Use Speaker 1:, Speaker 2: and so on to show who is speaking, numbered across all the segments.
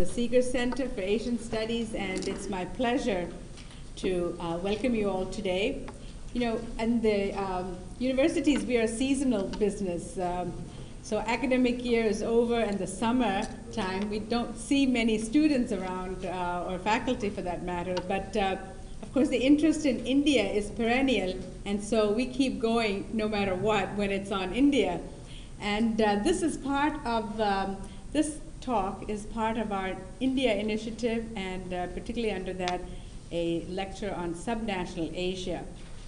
Speaker 1: the Seeger Center for Asian Studies, and it's my pleasure to welcome you all today. You know, and the universities, we are a seasonal business. So academic year is over, and the summer time, we don't see many students around, or faculty for that matter, but of course the interest in India is perennial, and so we keep going no matter what when it's on India. And this is part of, this talk is part of our India initiative, and particularly under that, a lecture on subnational Asia.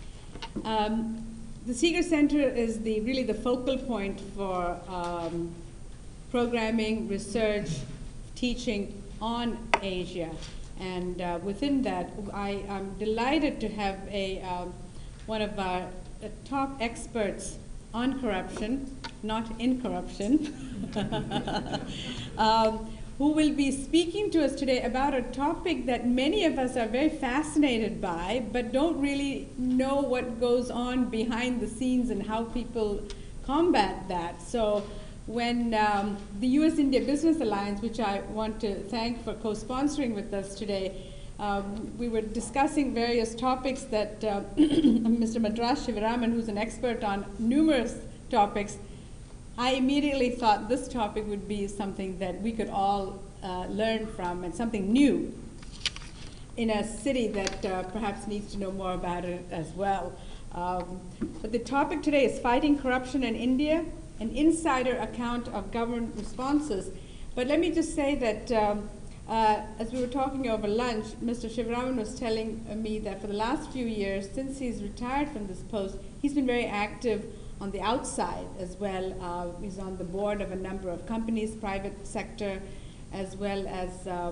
Speaker 1: The Seeger Center is really the focal point for programming, research, teaching on Asia. And within that, I am delighted to have one of our top experts on corruption, not in corruption, who will be speaking to us today about a topic that many of us are very fascinated by, but don't really know what goes on behind the scenes and how people combat that. So when the U.S.-India Business Alliance, which I want to thank for co-sponsoring with us today, we were discussing various topics that Mr. Madras Shivaraman, who's an expert on numerous topics, I immediately thought this topic would be something that we could all learn from, and something new in a city that perhaps needs to know more about it as well. But the topic today is fighting corruption in India, an insider account of government responses. But let me just say that as we were talking over lunch, Mr. Shivaraman was telling me that for the last few years, since he's retired from this post, he's been very active on the outside as well. He's on the board of a number of companies, private sector, as well as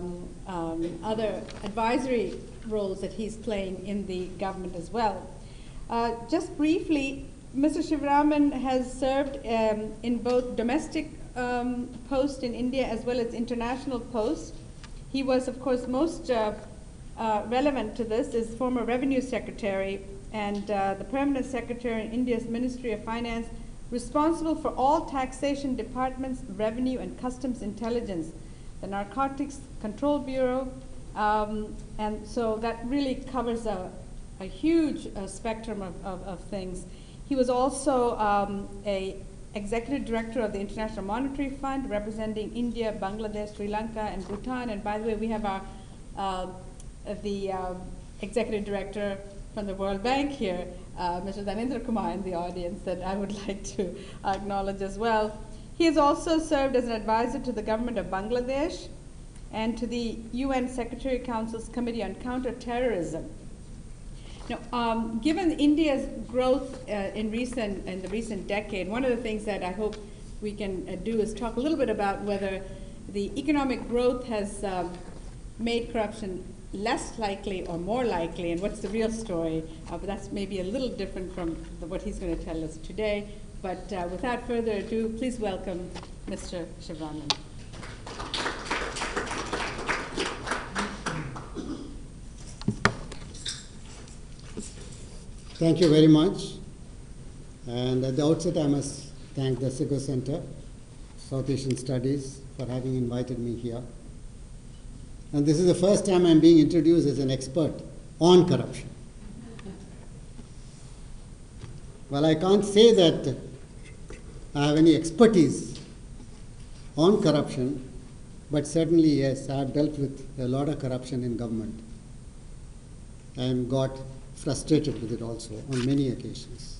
Speaker 1: other advisory roles that he's playing in the government as well. Just briefly, Mr. Shivaraman has served in both domestic posts in India as well as international posts. He was, of course, most relevant to this is former Revenue Secretary and the Permanent Secretary in India's Ministry of Finance, responsible for all taxation departments, revenue and customs intelligence, the Narcotics Control Bureau, and so that really covers a huge spectrum of things. He was also a executive director of the International Monetary Fund, representing India, Bangladesh, Sri Lanka, and Bhutan. And by the way, we have our executive director from the World Bank here, Mr. Dhanendra Kumar, in the audience, that I would like to acknowledge as well. He has also served as an advisor to the government of Bangladesh and to the UN Secretary Council's Committee on Counterterrorism. Now, given India's growth in the recent decade, one of the things that I hope we can do is talk a little bit about whether the economic growth has made corruption less likely or more likely, and what's the real story. But that's maybe a little different from what he's going to tell us today. But without further ado, please welcome Mr. Shivaraman.
Speaker 2: Thank you very much. And at the outset, I must thank the Seeger Center, South Asian Studies, for having invited me here. And this is the first time I'm being introduced as an expert on corruption. Well, I can't say that I have any expertise on corruption, but certainly, yes, I have dealt with a lot of corruption in government and got frustrated with it also on many occasions.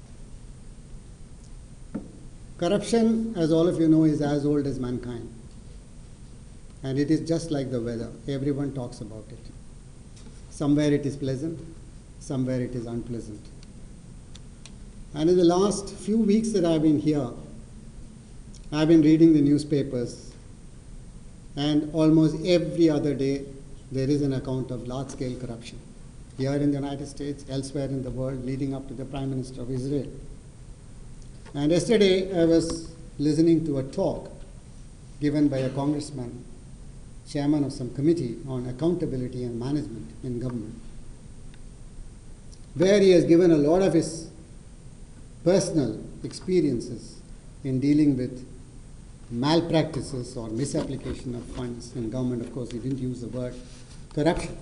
Speaker 2: Corruption, as all of you know, is as old as mankind. And it is just like the weather. Everyone talks about it. Somewhere it is pleasant, somewhere it is unpleasant. And in the last few weeks that I've been here, I've been reading the newspapers, and almost every other day there is an account of large-scale corruption. Here in the United States, elsewhere in the world, leading up to the Prime Minister of Israel. And yesterday I was listening to a talk given by a congressman, chairman of some committee on accountability and management in government, where he has given a lot of his personal experiences in dealing with malpractices or misapplication of funds in government. Of course, he didn't use the word corruption.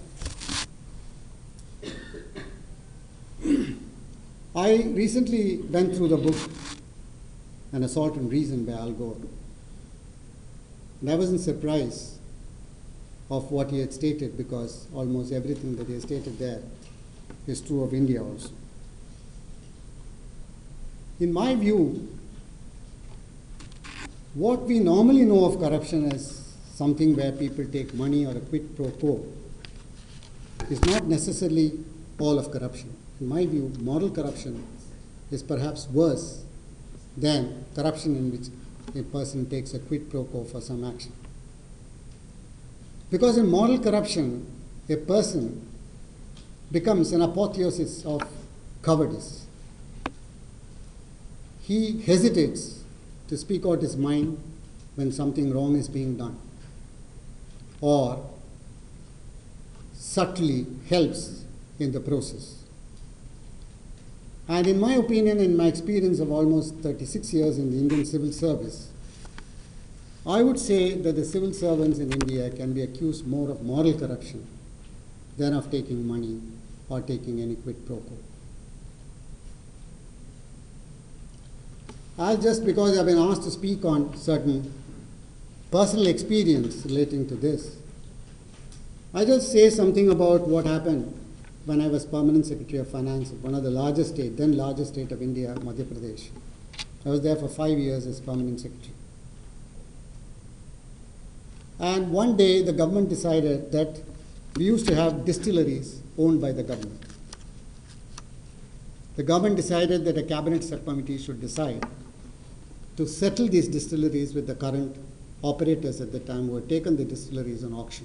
Speaker 2: I recently went through the book An Assault on Reason by Al Gore. And I wasn't surprised of what he had stated, because almost everything that he has stated there is true of India also. In my view, what we normally know of corruption as something where people take money or a quid pro quo is not necessarily all of corruption. In my view, moral corruption is perhaps worse than corruption in which a person takes a quid pro quo for some action. Because in moral corruption, a person becomes an apotheosis of cowardice. He hesitates to speak out his mind when something wrong is being done, or subtly helps in the process. And in my opinion, in my experience of almost 36 years in the Indian civil service, I would say that the civil servants in India can be accused more of moral corruption than of taking money or taking any quid pro quo. Just because I've been asked to speak on certain personal experience relating to this, I just say something about what happened when I was Permanent Secretary of Finance of one of the largest state, then largest state of India, Madhya Pradesh. I was there for 5 years as Permanent Secretary. And one day the government decided that we used to have distilleries owned by the government. The government decided that a cabinet subcommittee should decide to settle these distilleries with the current operators at the time who had taken the distilleries on auction.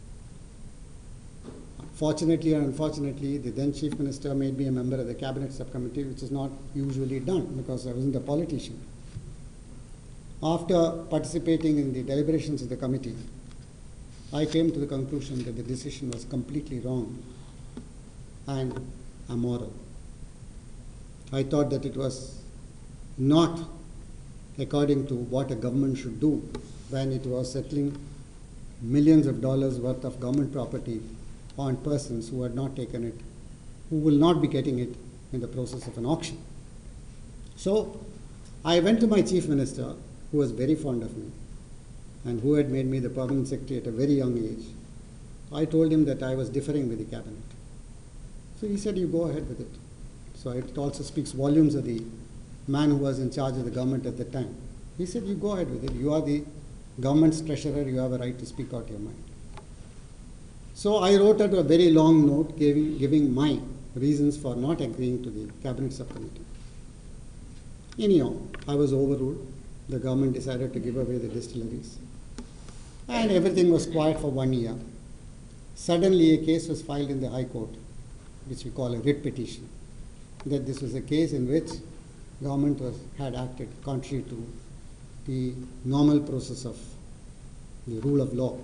Speaker 2: Fortunately or unfortunately, the then Chief Minister made me a member of the Cabinet Subcommittee, which is not usually done because I wasn't a politician. After participating in the deliberations of the committee, I came to the conclusion that the decision was completely wrong and immoral. I thought that it was not according to what a government should do when it was settling millions of dollars worth of government property on persons who had not taken it, who will not be getting it in the process of an auction. So I went to my Chief Minister, who was very fond of me and who had made me the Permanent Secretary at a very young age. I told him that I was differing with the cabinet. So he said, you go ahead with it. So it also speaks volumes of the man who was in charge of the government at the time. He said, you go ahead with it. You are the government's treasurer. You have a right to speak out your mind. So I wrote out a very long note giving my reasons for not agreeing to the cabinet subcommittee. Anyhow, I was overruled. The government decided to give away the distilleries. And everything was quiet for 1 year. Suddenly a case was filed in the High Court, which we call a writ petition, that this was a case in which government had acted contrary to the normal process of the rule of law.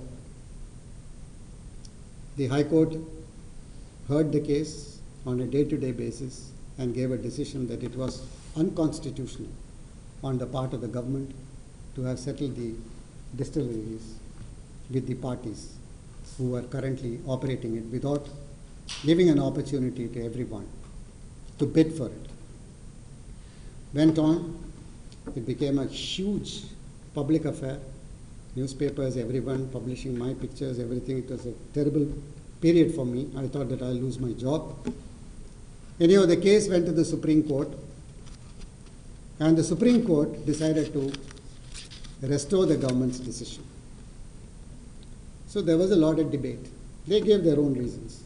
Speaker 2: The High Court heard the case on a day-to-day basis and gave a decision that it was unconstitutional on the part of the government to have settled the distilleries with the parties who are currently operating it without giving an opportunity to everyone to bid for it. Went on, it became a huge public affair. Newspapers, everyone publishing my pictures, everything. It was a terrible period for me. I thought that I'll lose my job. Anyhow, the case went to the Supreme Court, and the Supreme Court decided to restore the government's decision. So there was a lot of debate. They gave their own reasons.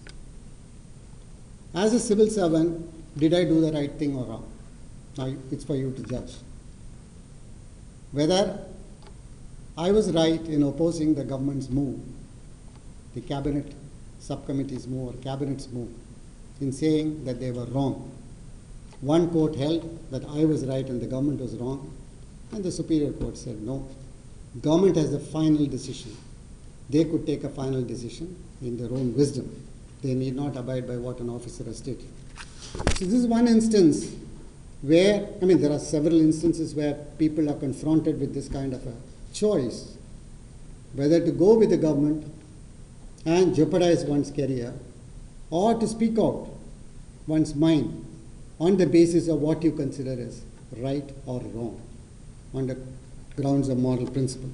Speaker 2: As a civil servant, did I do the right thing or wrong? Now, it's for you to judge. Whether I was right in opposing the government's move, the cabinet subcommittee's move or cabinet's move, in saying that they were wrong. One court held that I was right and the government was wrong, and the Superior Court said no. Government has the final decision. They could take a final decision in their own wisdom. They need not abide by what an officer has stated. So this is one instance where, there are several instances where people are confronted with this kind of a choice whether to go with the government and jeopardize one's career, or to speak out one's mind on the basis of what you consider as right or wrong, on the grounds of moral principle.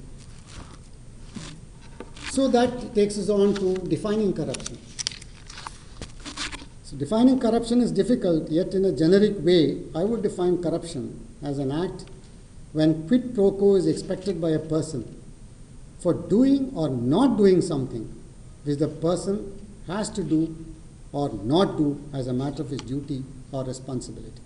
Speaker 2: So that takes us on to defining corruption. So defining corruption is difficult, yet in a generic way, I would define corruption as an act when quid pro quo is expected by a person for doing or not doing something which the person has to do or not do as a matter of his duty or responsibility.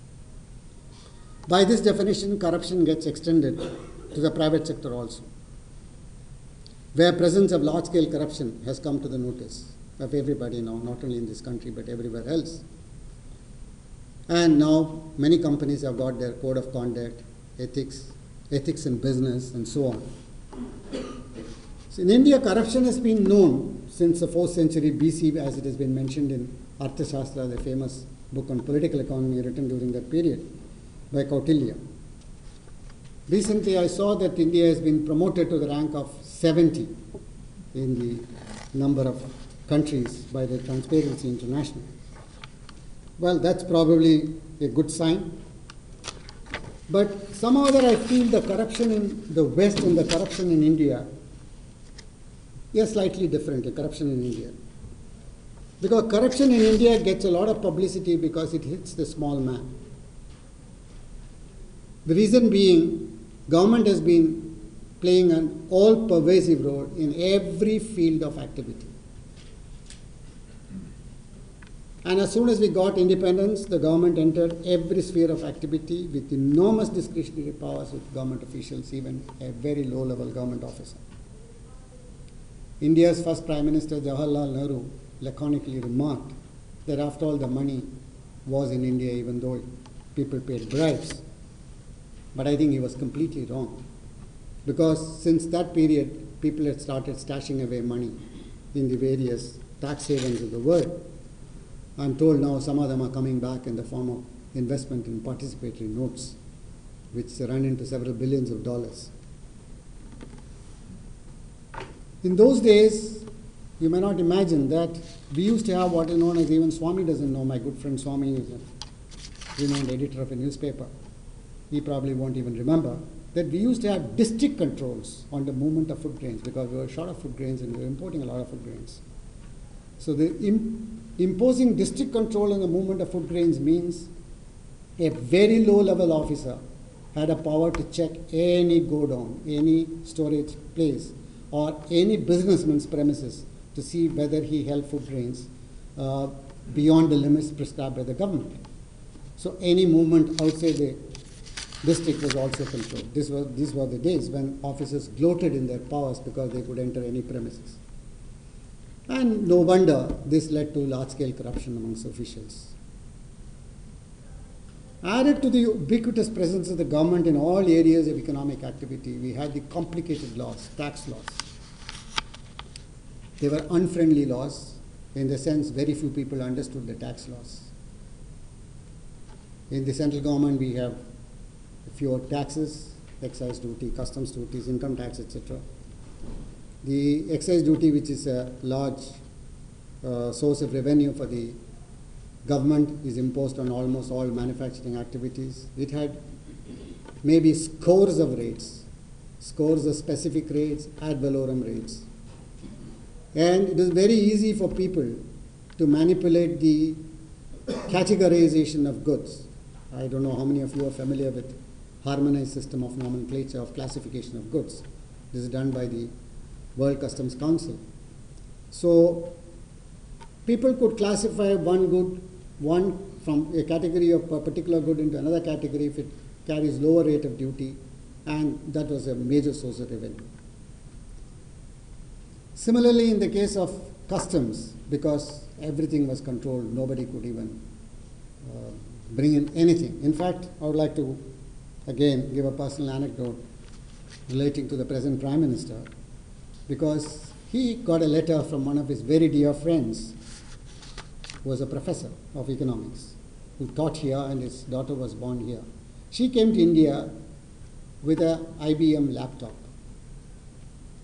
Speaker 2: By this definition, corruption gets extended to the private sector also, where presence of large-scale corruption has come to the notice of everybody now, not only in this country but everywhere else. And now many companies have got their code of conduct, ethics in business, and so on. So in India, corruption has been known since the 4th century BC, as it has been mentioned in Arthashastra, the famous book on political economy written during that period by Kautilya. Recently, I saw that India has been promoted to the rank of 70 in the number of countries by the Transparency International. Well, that's probably a good sign. But somehow that I feel the corruption in the West and the corruption in India is slightly different, the corruption in India. Because corruption in India gets a lot of publicity because it hits the small man. The reason being, government has been playing an all-pervasive role in every field of activity. And as soon as we got independence, the government entered every sphere of activity with enormous discretionary powers with government officials, even a very low-level government officer. India's first Prime Minister, Jawaharlal Nehru, laconically remarked that after all, the money was in India, even though people paid bribes. But I think he was completely wrong, because since that period, people had started stashing away money in the various tax havens of the world. I'm told now some of them are coming back in the form of investment in participatory notes, which run into several billions of dollars. In those days, you may not imagine that we used to have what is known as, even Swami doesn't know, my good friend Swami is a renowned editor of a newspaper. He probably won't even remember that we used to have district controls on the movement of food grains, because we were short of food grains and we were importing a lot of food grains. So the imposing district control on the movement of food grains means a very low-level officer had a power to check any godown, any storage place, or any businessman's premises to see whether he held food grains beyond the limits prescribed by the government. So any movement outside the district was also controlled. These were the days when officers gloated in their powers because they could enter any premises. And no wonder this led to large-scale corruption amongst officials. Added to the ubiquitous presence of the government in all areas of economic activity, we had the complicated laws, tax laws. They were unfriendly laws, in the sense very few people understood the tax laws. In the central government, we have fewer taxes, excise duty, customs duties, income tax, etc. The excise duty, which is a large source of revenue for the government, is imposed on almost all manufacturing activities. It had maybe scores of rates, scores of specific rates, ad valorem rates. And it is very easy for people to manipulate the categorization of goods. I don't know how many of you are familiar with harmonized system of nomenclature of classification of goods. This is done by the World Customs Council. So people could classify one from a category of a particular good into another category if it carries lower rate of duty, and that was a major source of revenue. Similarly, in the case of customs, because everything was controlled, nobody could even bring in anything. In fact, I would like to again give a personal anecdote relating to the present Prime Minister, because he got a letter from one of his very dear friends, who was a professor of economics, who taught here, and his daughter was born here. She came to India with an IBM laptop,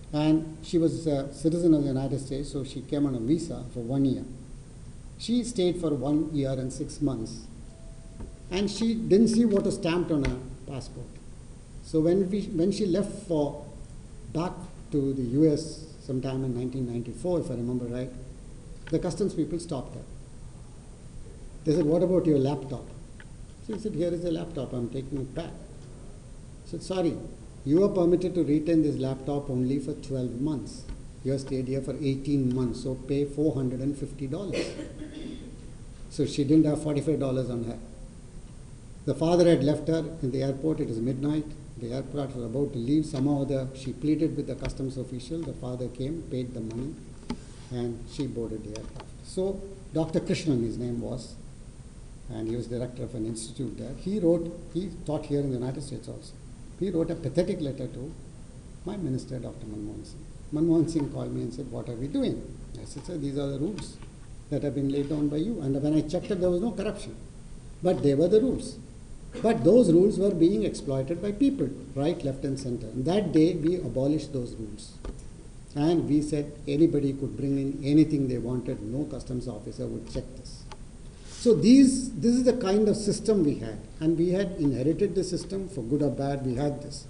Speaker 2: And she was a citizen of the United States, so she came on a visa for 1 year. She stayed for 1 year and 6 months, and she didn't see what was stamped on her passport. So when she left for back to the US sometime in 1994, if I remember right, the customs people stopped her. They said, "What about your laptop?" She said, "Here is a laptop, I'm taking it back." I said, "Sorry, you are permitted to retain this laptop only for 12 months. You have stayed here for 18 months, so pay $450. So she didn't have $45 on her. The father had left her in the airport. It was midnight. The aircraft was about to leave. Somehow she pleaded with the customs official. The father came, paid the money, and she boarded the aircraft. So Dr. Krishnan, his name was, and he was director of an institute there. He taught here in the United States also. He wrote a pathetic letter to my minister, Dr. Manmohan Singh. Manmohan Singh called me and said, "What are we doing?" I said, "Sir, these are the rules that have been laid down by you." And when I checked it, there was no corruption. But they were the rules. But those rules were being exploited by people, right, left, and center. And that day, we abolished those rules. And we said anybody could bring in anything they wanted. No customs officer would check this. So this is the kind of system we had. And we had inherited the system, for good or bad, we had this.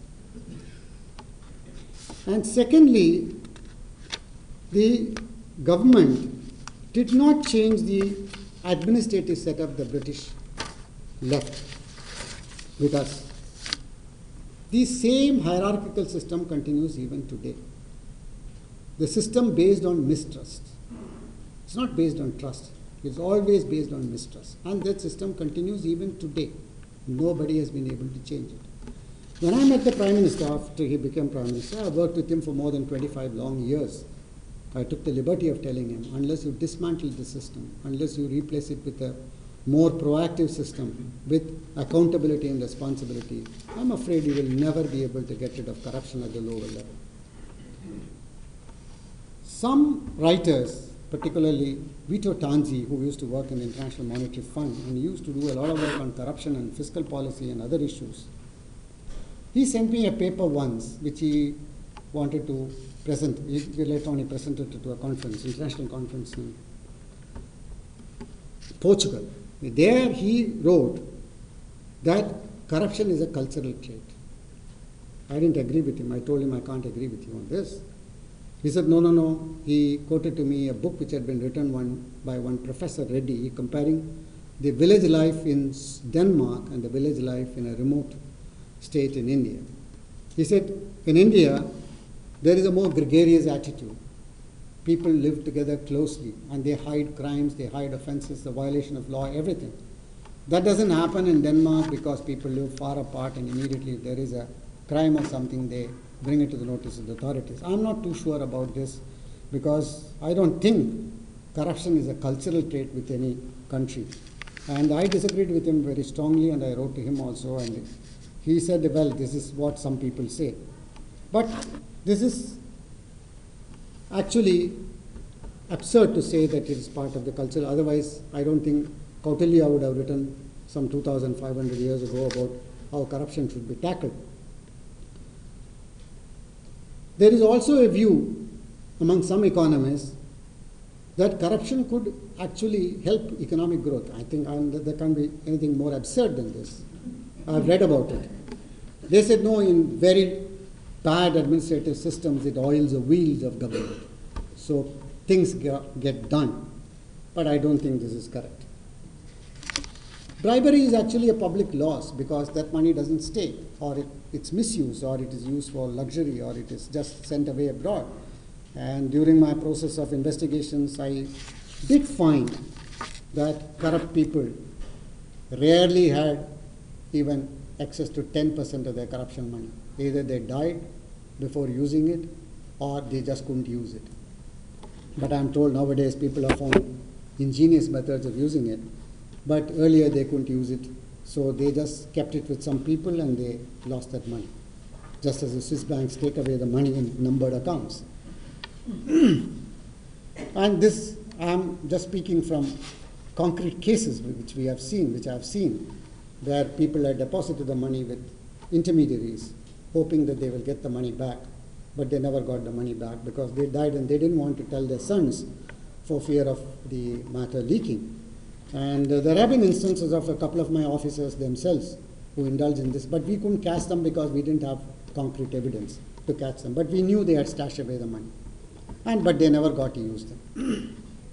Speaker 2: And secondly, the government did not change the administrative setup the British left with us. The same hierarchical system continues even today. The system based on mistrust. It's not based on trust. It's always based on mistrust. And that system continues even today. Nobody has been able to change it. When I met the Prime Minister after he became Prime Minister, I worked with him for more than 25 long years. I took the liberty of telling him, unless you dismantle the system, unless you replace it with a more proactive system with accountability and responsibility, I'm afraid you will never be able to get rid of corruption at the lower level. Some writers, particularly Vito Tanzi, who used to work in the International Monetary Fund and used to do a lot of work on corruption and fiscal policy and other issues, he sent me a paper once which he wanted to present. Later on he presented it to a conference, international conference in Portugal. There he wrote that corruption is a cultural trait. I didn't agree with him. I told him I can't agree with you on this. He said, no. He quoted to me a book which had been written by one Professor Reddy, comparing the village life in Denmark and the village life in a remote state in India. He said, in India, there is a more gregarious attitude. People live together closely and they hide crimes, they hide offenses, the violation of law, everything. That doesn't happen in Denmark because people live far apart and immediately if there is a crime or something, they bring it to the notice of the authorities. I'm not too sure about this because I don't think corruption is a cultural trait with any country. And I disagreed with him very strongly and I wrote to him also, and he said, well, this is what some people say. But this is actually absurd to say that it is part of the culture. Otherwise, I don't think Kautilya would have written some 2,500 years ago about how corruption should be tackled. There is also a view among some economists that corruption could actually help economic growth. I think there can't be anything more absurd than this. I've read about it. They said, no, in very bad administrative systems, it oils the wheels of government. So things get done. But I don't think this is correct. Bribery is actually a public loss because that money doesn't stay, or it's misused, or it is used for luxury, or it is just sent away abroad. And during my process of investigations, I did find that corrupt people rarely had even access to 10% of their corruption money. Either they died before using it, or they just couldn't use it. But I'm told nowadays people have found ingenious methods of using it. But earlier they couldn't use it, so they just kept it with some people and they lost that money. Just as the Swiss banks take away the money in numbered accounts. And this, I'm just speaking from concrete cases which I have seen, where people have deposited the money with intermediaries, hoping that they will get the money back. but they never got the money back because they died and they didn't want to tell their sons for fear of the matter leaking. And there have been instances of a couple of my officers themselves who indulged in this, but we couldn't catch them because we didn't have concrete evidence to catch them. But we knew they had stashed away the money, but they never got to use them.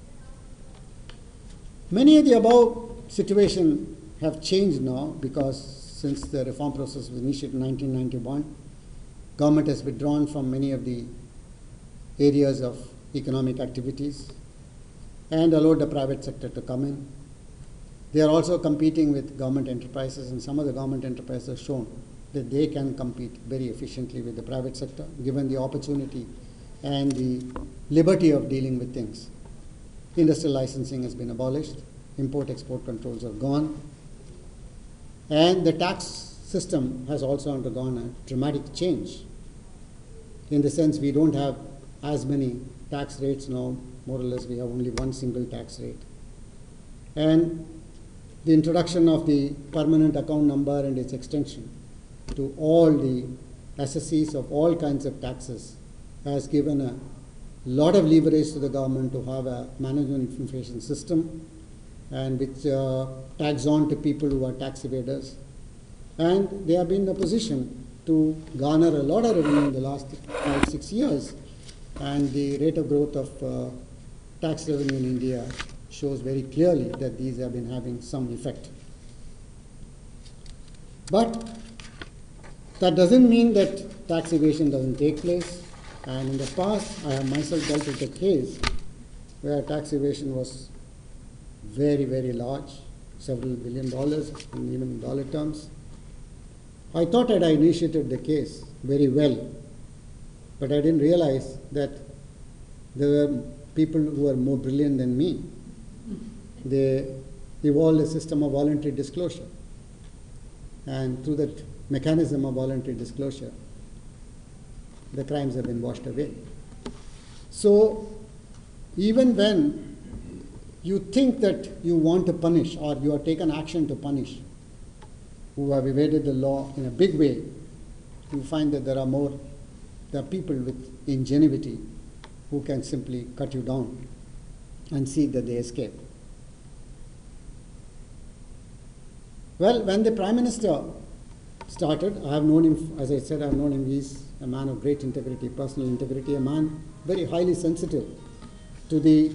Speaker 2: Many of the above situations have changed now because since the reform process was initiated in 1991, government has withdrawn from many of the areas of economic activities and allowed the private sector to come in. They are also competing with government enterprises, and some of the government enterprises have shown that they can compete very efficiently with the private sector, given the opportunity and the liberty of dealing with things. Industrial licensing has been abolished, import-export controls are gone, and the tax system has also undergone a dramatic change. In the sense, we don't have as many tax rates now, more or less we have only one single tax rate. And the introduction of the permanent account number and its extension to all the assessees of all kinds of taxes has given a lot of leverage to the government to have a management information system and which tags on to people who are tax evaders. And they have been in a position to garner a lot of revenue in the last 5-6 years. And the rate of growth of tax revenue in India shows very clearly that these have been having some effect. But that doesn't mean that tax evasion doesn't take place. And in the past, I have myself dealt with a case where tax evasion was very, very large, several $1 billion, and even in dollar terms. I thought that I initiated the case very well, but I didn't realize that there were people who were more brilliant than me. They evolved a system of voluntary disclosure. And through that mechanism of voluntary disclosure, the crimes have been washed away. So even when you think that you want to punish or you have taken action to punish who have evaded the law in a big way, you find that there are people with ingenuity who can simply cut you down and see that they escape. Well, when the Prime Minister started, I have known him, as I said, I have known him, he's a man of great integrity, personal integrity, a man very highly sensitive to the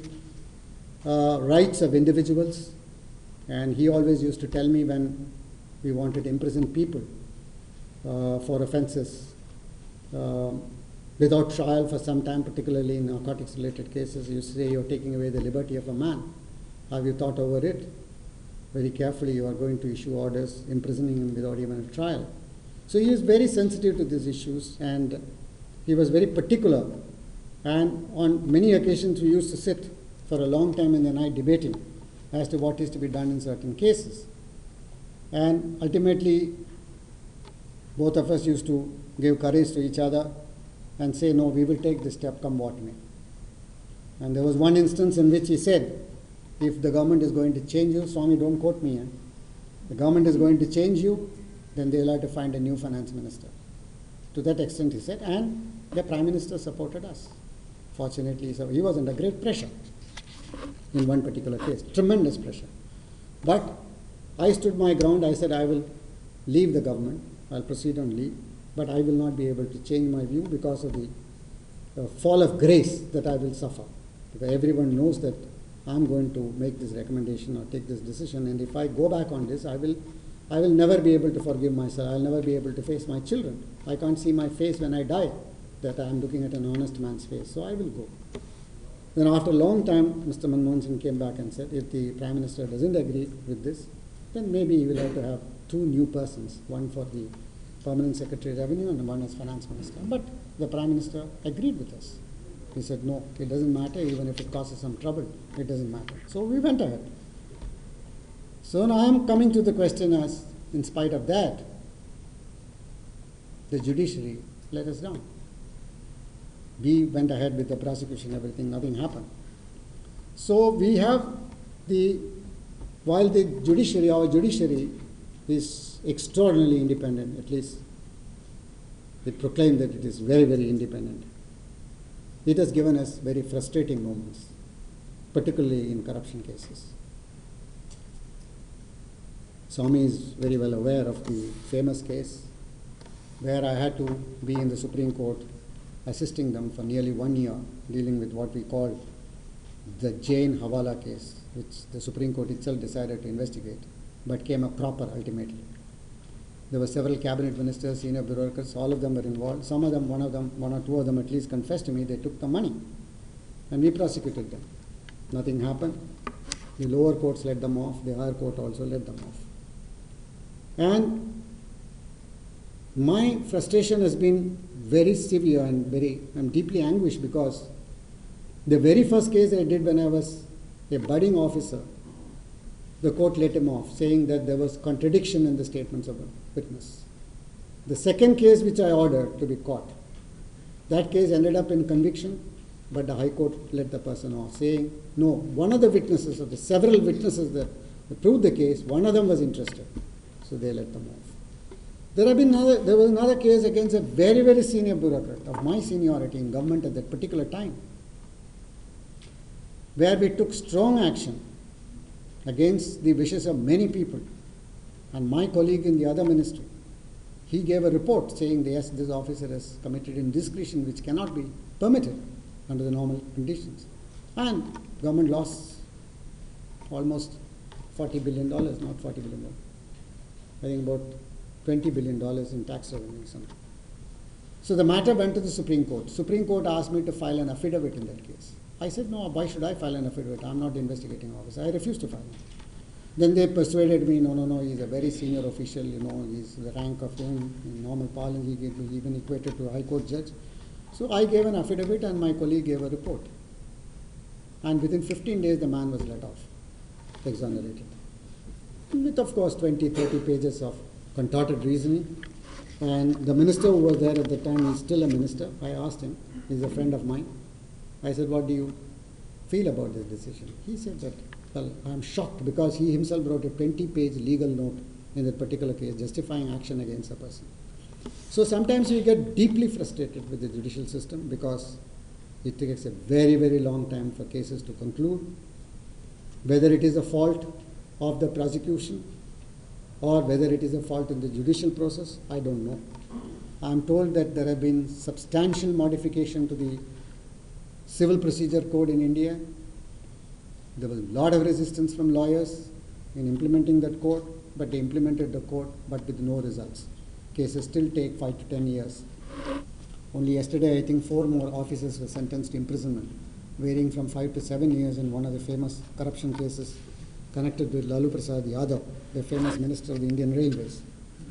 Speaker 2: rights of individuals. And he always used to tell me when we wanted to imprison people for offenses without trial for some time, particularly in narcotics-related cases, he used to say, you're taking away the liberty of a man. Have you thought over it? Very carefully, you are going to issue orders imprisoning him without even a trial. So he is very sensitive to these issues, and he was very particular. And on many occasions, we used to sit for a long time in the night debating as to what is to be done in certain cases. And ultimately, both of us used to give courage to each other and say, no, we will take this step, come what may. And there was one instance in which he said, if the government is going to change you, Swami, don't quote me, the government is going to change you, then they'll have to find a new finance minister. To that extent, he said, and the Prime Minister supported us. Fortunately, so he was under great pressure in one particular case, tremendous pressure. But I stood my ground. I said, I will leave the government. I'll proceed on leave, but I will not be able to change my view because of the fall of grace that I will suffer. Because everyone knows that I'm going to make this recommendation or take this decision, and if I go back on this, I will never be able to forgive myself. I'll never be able to face my children. I can't see my face when I die, that I'm looking at an honest man's face, so I will go. Then after a long time, Mr. Manmohan Singh came back and said, if the Prime Minister doesn't agree with this, then maybe he will have to have two new persons, one for the Permanent Secretary of Revenue and one as Finance Minister. But the Prime Minister agreed with us. He said, no, it doesn't matter, even if it causes some trouble, it doesn't matter. So we went ahead. So now I'm coming to the question as, in spite of that, the judiciary let us down. We went ahead with the prosecution, everything, nothing happened. So we have while the judiciary, our judiciary is extraordinarily independent, at least It proclaimed that it is very, very independent. It has given us very frustrating moments, particularly in corruption cases. Swami is very well aware of the famous case where I had to be in the Supreme Court assisting them for nearly 1 year, dealing with what we call the Jain Hawala case, which the Supreme Court itself decided to investigate, but came a cropper ultimately. There were several cabinet ministers, senior bureaucrats, all of them were involved. Some of them, one or two of them at least confessed to me they took the money, and we prosecuted them. Nothing happened. The lower courts let them off, the higher court also let them off. And my frustration has been very severe and I'm deeply anguished because the very first case I did when I was a budding officer, the court let him off, saying that there was contradiction in the statements of a witness. The second case which I ordered to be caught, that case ended up in conviction, but the High Court let the person off, saying, no, one of the witnesses, of the several witnesses that proved the case, one of them was interested. So they let them off. There was another case against a very, very senior bureaucrat of my seniority in government at that particular time, where we took strong action against the wishes of many people. And my colleague in the other ministry, he gave a report saying, yes, this officer has committed indiscretion which cannot be permitted under the normal conditions. And government lost almost $40 billion, not $40 billion. I think about $20 billion in tax revenue. Something. So the matter went to the Supreme Court. Supreme Court asked me to file an affidavit in that case. I said, no, why should I file an affidavit? I'm not the investigating officer. I refused to file it. Then they persuaded me, no, he's a very senior official, he's the rank of him in normal parlance, he was even equated to a High Court judge. So I gave an affidavit and my colleague gave a report. And within 15 days, the man was let off, exonerated. With, of course, 20, 30 pages of contorted reasoning. And the minister who was there at the time, he's still a minister. I asked him, he's a friend of mine. I said, what do you feel about this decision? He said that, well, I'm shocked because he himself wrote a 20-page legal note in that particular case justifying action against a person. So sometimes we get deeply frustrated with the judicial system because it takes a very, very long time for cases to conclude. Whether it is a fault of the prosecution or whether it is a fault in the judicial process, I don't know. I'm told that there have been substantial modification to the Civil Procedure Code in India. There was a lot of resistance from lawyers in implementing that code, but they implemented the code, but with no results. Cases still take 5 to 10 years. Only yesterday, I think 4 more officers were sentenced to imprisonment, varying from 5 to 7 years in one of the famous corruption cases connected with Lalu Prasad Yadav, the famous minister of the Indian Railways.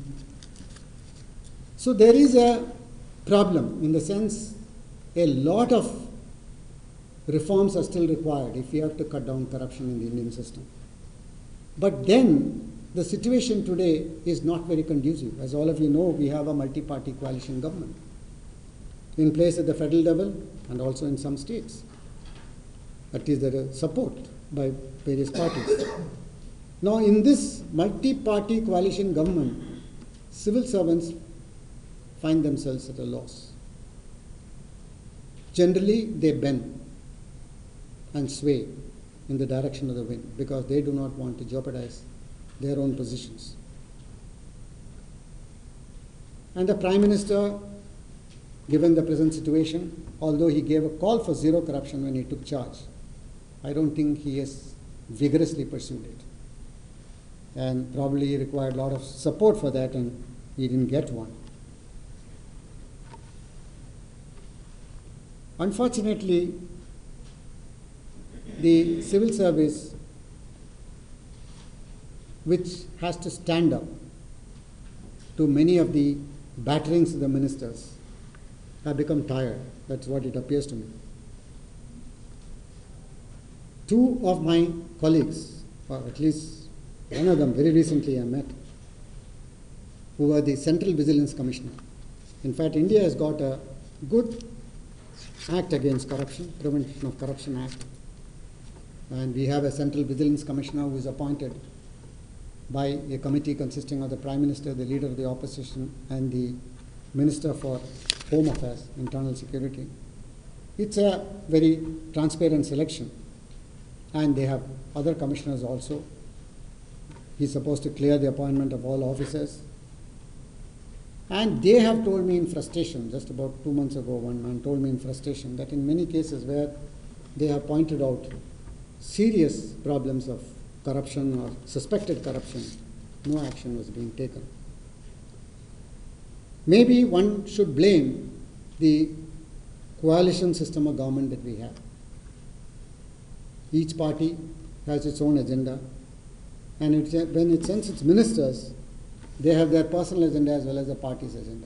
Speaker 2: So there is a problem in the sense a lot of reforms are still required if we have to cut down corruption in the Indian system. But then the situation today is not very conducive. As all of you know, we have a multi-party coalition government in place at the federal level and also in some states. That is, there is support by various parties. Now, in this multi-party coalition government, civil servants find themselves at a loss. Generally, they bend and sway in the direction of the wind because they do not want to jeopardize their own positions. And the Prime Minister, given the present situation, although he gave a call for zero corruption when he took charge, I don't think he has vigorously pursued it. And probably he required a lot of support for that and he didn't get one. Unfortunately, the civil service, which has to stand up to many of the batterings of the ministers, have become tired. That's what it appears to me. 2 of my colleagues, or at least one of them very recently I met, who were the Central Vigilance Commissioner. In fact, India has got a good act against corruption, Prevention of Corruption Act. And we have a Central Vigilance Commissioner who is appointed by a committee consisting of the Prime Minister, the Leader of the Opposition, and the Minister for Home Affairs, Internal Security. It's a very transparent selection. And they have other commissioners also. He's supposed to clear the appointment of all officers. And they have told me in frustration, just about 2 months ago, one man told me in frustration that in many cases where they have pointed out serious problems of corruption or suspected corruption, no action was being taken. Maybe one should blame the coalition system of government that we have. Each party has its own agenda, and when it sends its ministers, they have their personal agenda as well as the party's agenda.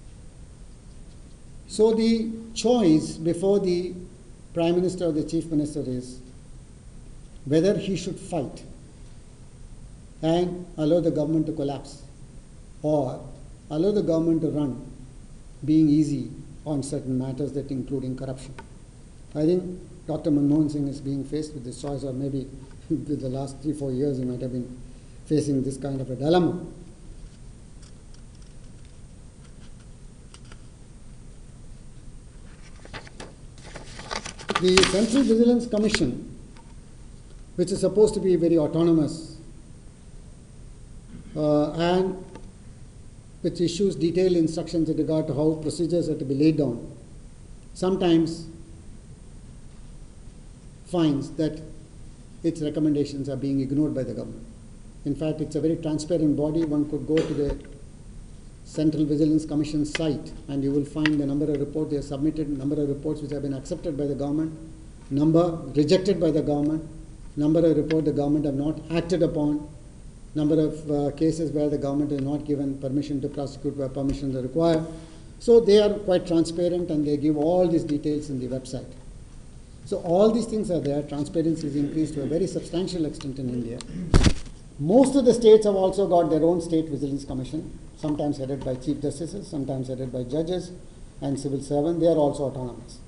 Speaker 2: So the choice before the Prime Minister or the Chief Minister is whether he should fight and allow the government to collapse or allow the government to run, being easy on certain matters that including corruption. I think Dr. Manmohan Singh is being faced with this choice, or maybe with the last 3-4 years he might have been facing this kind of a dilemma. The Central Vigilance Commission, which is supposed to be very autonomous and which issues detailed instructions with regard to how procedures are to be laid down, sometimes finds that its recommendations are being ignored by the government. In fact, it's a very transparent body. One could go to the Central Vigilance Commission site and you will find the number of reports they have submitted, number of reports which have been accepted by the government, number rejected by the government, number of reports the government have not acted upon, number of cases where the government has not given permission to prosecute where permissions are required. So they are quite transparent and they give all these details in the website. So all these things are there. Transparency is increased to a very substantial extent in India. Most of the states have also got their own state vigilance commission, sometimes headed by chief justices, sometimes headed by judges and civil servants. They are also autonomous.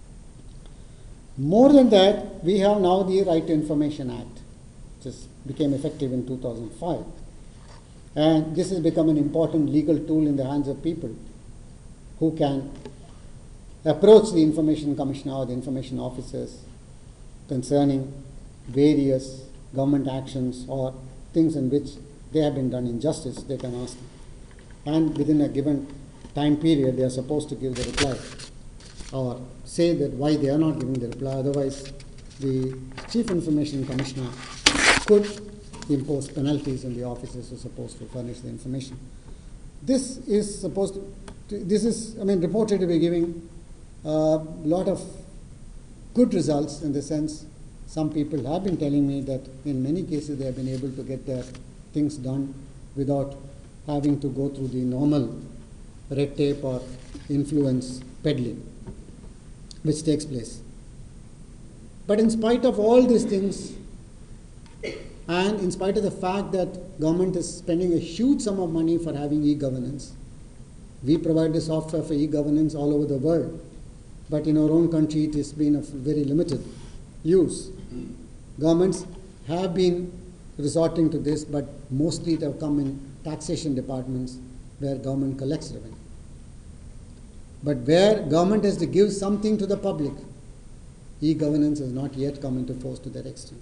Speaker 2: More than that, we have now the Right to Information Act, which became effective in 2005. And this has become an important legal tool in the hands of people who can approach the Information Commissioner or the information officers concerning various government actions or things in which they have been done injustice. They can ask them. And within a given time period, they are supposed to give the reply or say that why they are not giving the reply. Otherwise, the Chief Information Commissioner could impose penalties on the officers who are supposed to furnish the information. This is reported to be giving a lot of good results in the sense some people have been telling me that in many cases they have been able to get their things done without having to go through the normal red tape or influence peddling which takes place. But in spite of all these things, and in spite of the fact that government is spending a huge sum of money for having e-governance, we provide the software for e-governance all over the world. But in our own country, it has been of very limited use. Governments have been resorting to this, but mostly it have come in taxation departments where government collects revenue. But where government has to give something to the public, e-governance has not yet come into force to that extent.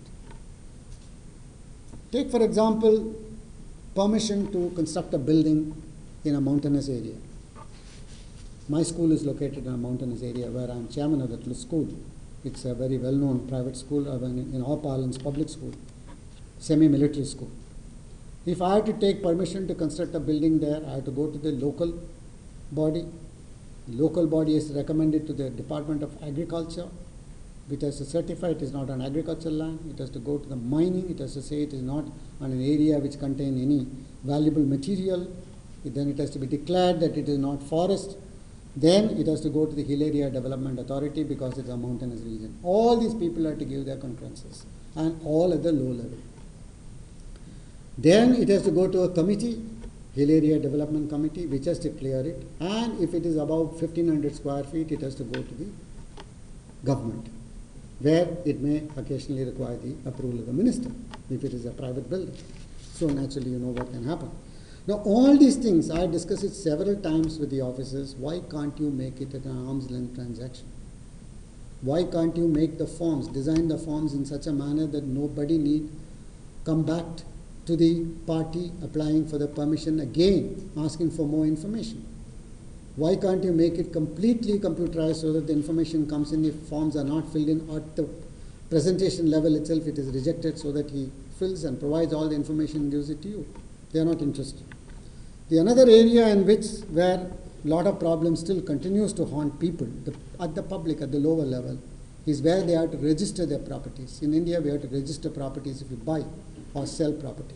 Speaker 2: Take, for example, permission to construct a building in a mountainous area. My school is located in a mountainous area where I am chairman of that school. It's a very well-known private school, in our parlance, public school, semi-military school. If I had to take permission to construct a building there, I have to go to the local body. The local body is recommended to the Department of Agriculture, which has to certify it is not on agricultural land. It has to go to the mining. It has to say it is not on an area which contains any valuable material. Then it has to be declared that it is not forest. Then it has to go to the Hill Area Development Authority because it's a mountainous region. All these people have to give their concurrences, and all at the low level. Then it has to go to a committee, Hill Area Development Committee, which has to clear it. And if it is above 1,500 square feet, it has to go to the government, where it may occasionally require the approval of the minister if it is a private building. So naturally, you know what can happen. Now, all these things, I discussed it several times with the officers. Why can't you make it an arm's length transaction? Why can't you make the forms, design the forms in such a manner that nobody need come back to the party applying for the permission again, asking for more information? Why can't you make it completely computerized so that the information comes in if forms are not filled in at the presentation level itself, it is rejected so that he fills and provides all the information and gives it to you? They are not interested. The another area in which where a lot of problems still continues to haunt people at the public, at the lower level, is where they have to register their properties. In India, we have to register properties if you buy or sell property.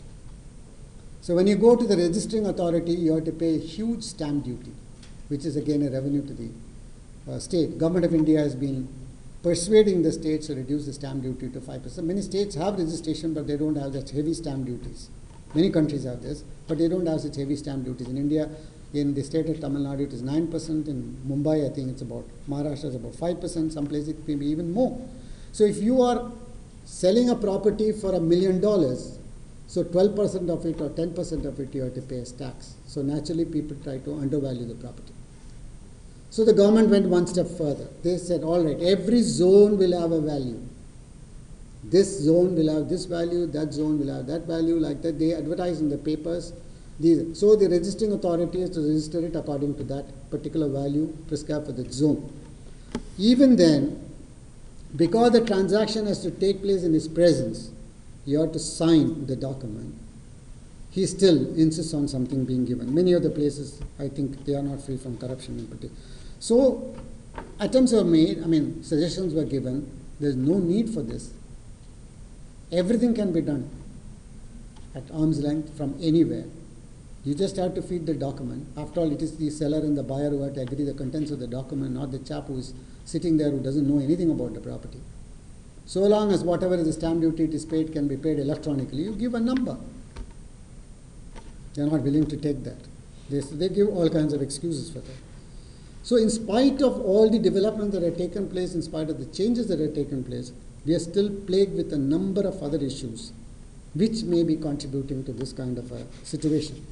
Speaker 2: So when you go to the registering authority, you have to pay a huge stamp duty, which is again a revenue to the state. Government of India has been persuading the states to reduce the stamp duty to 5%. Many states have registration, but they don't have such heavy stamp duties. Many countries have this, but they don't have such heavy stamp duties. In India, in the state of Tamil Nadu, it is 9%. In Mumbai, I think it's about, Maharashtra is about 5%. Some places it may be even more. So if you are selling a property for $1 million, so 12% of it or 10% of it you have to pay as tax. So naturally, people try to undervalue the property. So the government went one step further. They said, all right, every zone will have a value. This zone will have this value, that zone will have that value, like that. They advertise in the papers. So the registering authority has to register it according to that particular value prescribed for the zone. Even then, because the transaction has to take place in his presence, you have to sign the document. He still insists on something being given. Many of the places, I think, they are not free from corruption in particular. So attempts were made, suggestions were given. There's no need for this. Everything can be done at arm's length from anywhere. You just have to feed the document. After all, it is the seller and the buyer who have to agree the contents of the document, not the chap who is sitting there who doesn't know anything about the property. So long as whatever is the stamp duty it is paid can be paid electronically, you give a number. They are not willing to take that. They give all kinds of excuses for that. So in spite of all the developments that have taken place, in spite of the changes that have taken place, we are still plagued with a number of other issues which may be contributing to this kind of a situation.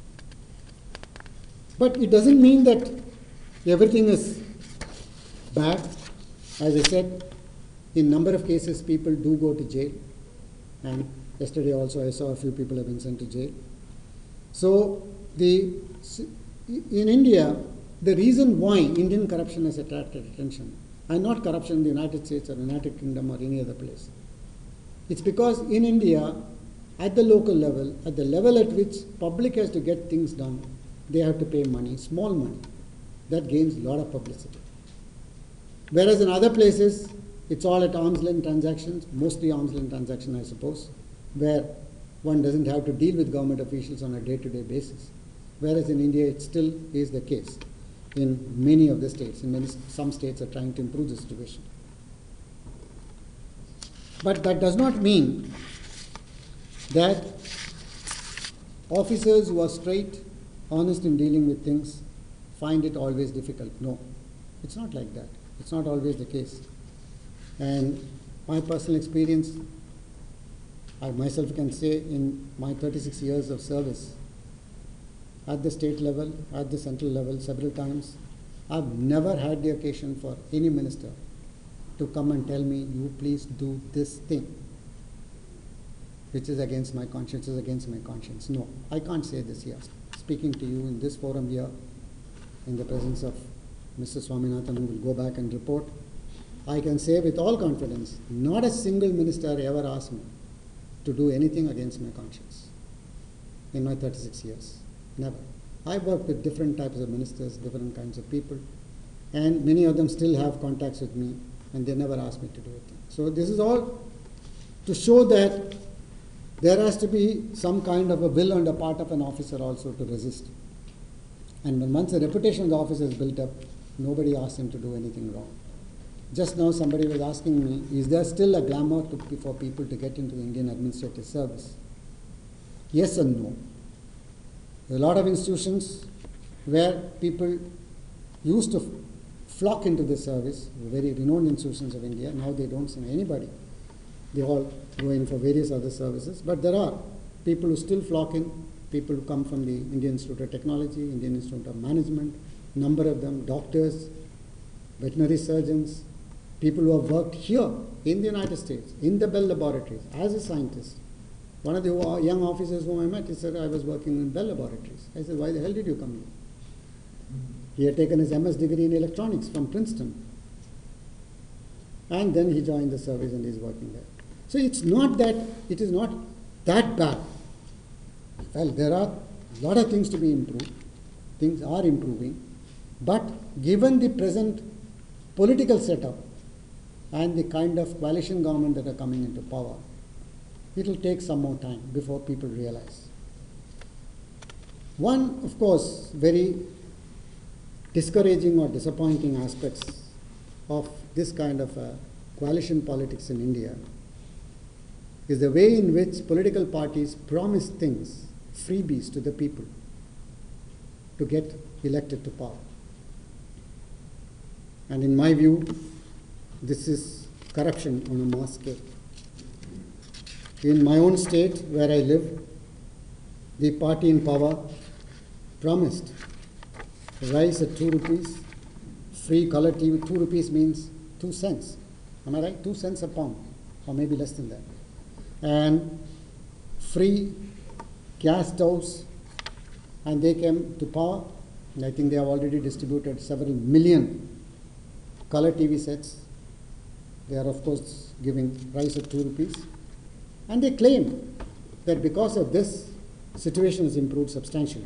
Speaker 2: But it doesn't mean that everything is bad. As I said, in number of cases, people do go to jail. And yesterday also I saw a few people have been sent to jail. So in India, the reason why Indian corruption has attracted attention, and not corruption in the United States or United Kingdom or any other place, it's because in India, at the local level, at the level at which public has to get things done, they have to pay money, small money. That gains a lot of publicity. Whereas in other places, it's all at arm's length transactions, mostly arm's length transactions, I suppose, where one doesn't have to deal with government officials on a day-to-day basis. Whereas in India, it still is the case in many of the states. Some states are trying to improve the situation. But that does not mean that officers who are straight, honest in dealing with things, find it always difficult. No, it's not like that. It's not always the case. And my personal experience, I myself can say in my 36 years of service, at the state level, at the central level, several times, I've never had the occasion for any minister to come and tell me, you please do this thing, which is against my conscience, is against my conscience. No, I can't say this here. Speaking to you in this forum here, in the presence of Mr. Swaminathan, who will go back and report, I can say with all confidence, not a single minister ever asked me to do anything against my conscience in my 36 years. Never. I worked with different types of ministers, different kinds of people, and many of them still have contacts with me, and they never asked me to do anything. So this is all to show that there has to be some kind of a will on the part of an officer also to resist. And when once the reputation of the officer is built up, nobody asks him to do anything wrong. Just now somebody was asking me, is there still a glamour for people to get into the Indian administrative service? Yes and no. There are a lot of institutions where people used to flock into the service, very renowned institutions of India. Now they don't send anybody. They all go in for various other services. But there are people who still flock in people who come from the Indian Institute of Technology, Indian Institute of Management, number of them doctors, veterinary surgeons, people who have worked here in the United States, in the Bell Laboratories, as a scientist. One of the young officers whom I met, he said, I was working in Bell Laboratories. I said, why the hell did you come here? He had taken his MS degree in electronics from Princeton. And then he joined the service and is working there. So it is not that bad. Well, there are a lot of things to be improved. Things are improving. But given the present political setup and the kind of coalition government that are coming into power, it will take some more time before people realize. One, of course, very discouraging or disappointing aspects of this kind of coalition politics in India is the way in which political parties promise things, freebies to the people to get elected to power. And in my view, this is corruption on a mass scale. In my own state where I live, the party in power promised rice at 2 rupees, free color TV. 2 rupees means 2 cents. Am I right? 2 cents a pound, or maybe less than that. And free gas stoves, and they came to power. And I think they have already distributed several million color TV sets. They are, of course, giving rice at 2 rupees. And they claim that because of this, situation has improved substantially.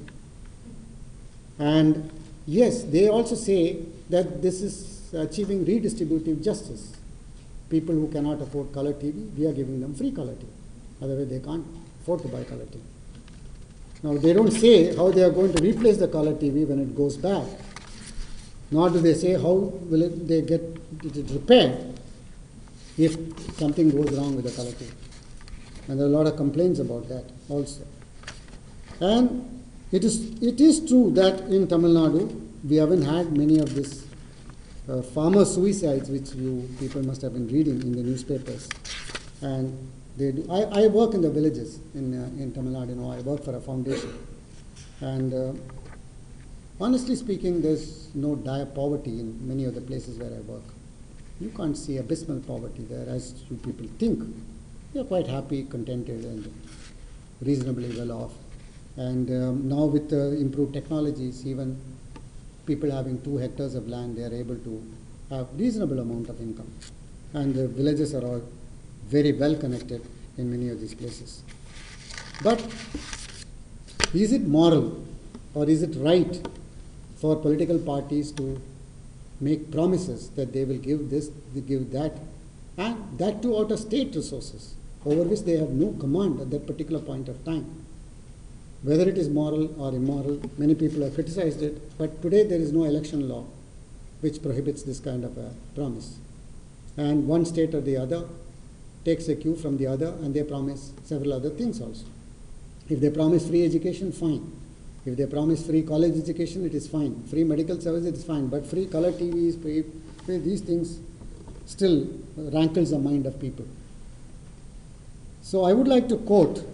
Speaker 2: And yes, they also say that this is achieving redistributive justice. People who cannot afford color TV, we are giving them free color TV. Otherwise, they can't afford to buy color TV. Now, they don't say how they are going to replace the color TV when it goes bad. Nor do they say how will they get it repaired if something goes wrong with the color TV. And there are a lot of complaints about that also. And it is true that in Tamil Nadu, we haven't had many of these farmer suicides, which you people must have been reading in the newspapers. And they do. I work in the villages in Tamil Nadu. You know, I work for a foundation. And honestly speaking, there's no dire poverty in many of the places where I work. You can't see abysmal poverty there as you people think. They're quite happy, contented, and reasonably well off. And now with improved technologies, even people having 2 hectares of land, they are able to have reasonable amount of income. And the villages are all very well connected in many of these places. But is it moral or is it right for political parties to make promises that they will give this, they give that, and that too out of state resources, over which they have no command at that particular point of time? Whether it is moral or immoral, many people have criticized it, but today there is no election law which prohibits this kind of a promise. And one state or the other takes a cue from the other, and they promise several other things also. If they promise free education, fine. If they promise free college education, it is fine. Free medical service, it is fine. But free color TVs, these things still rankles the mind of people. So I would like to quote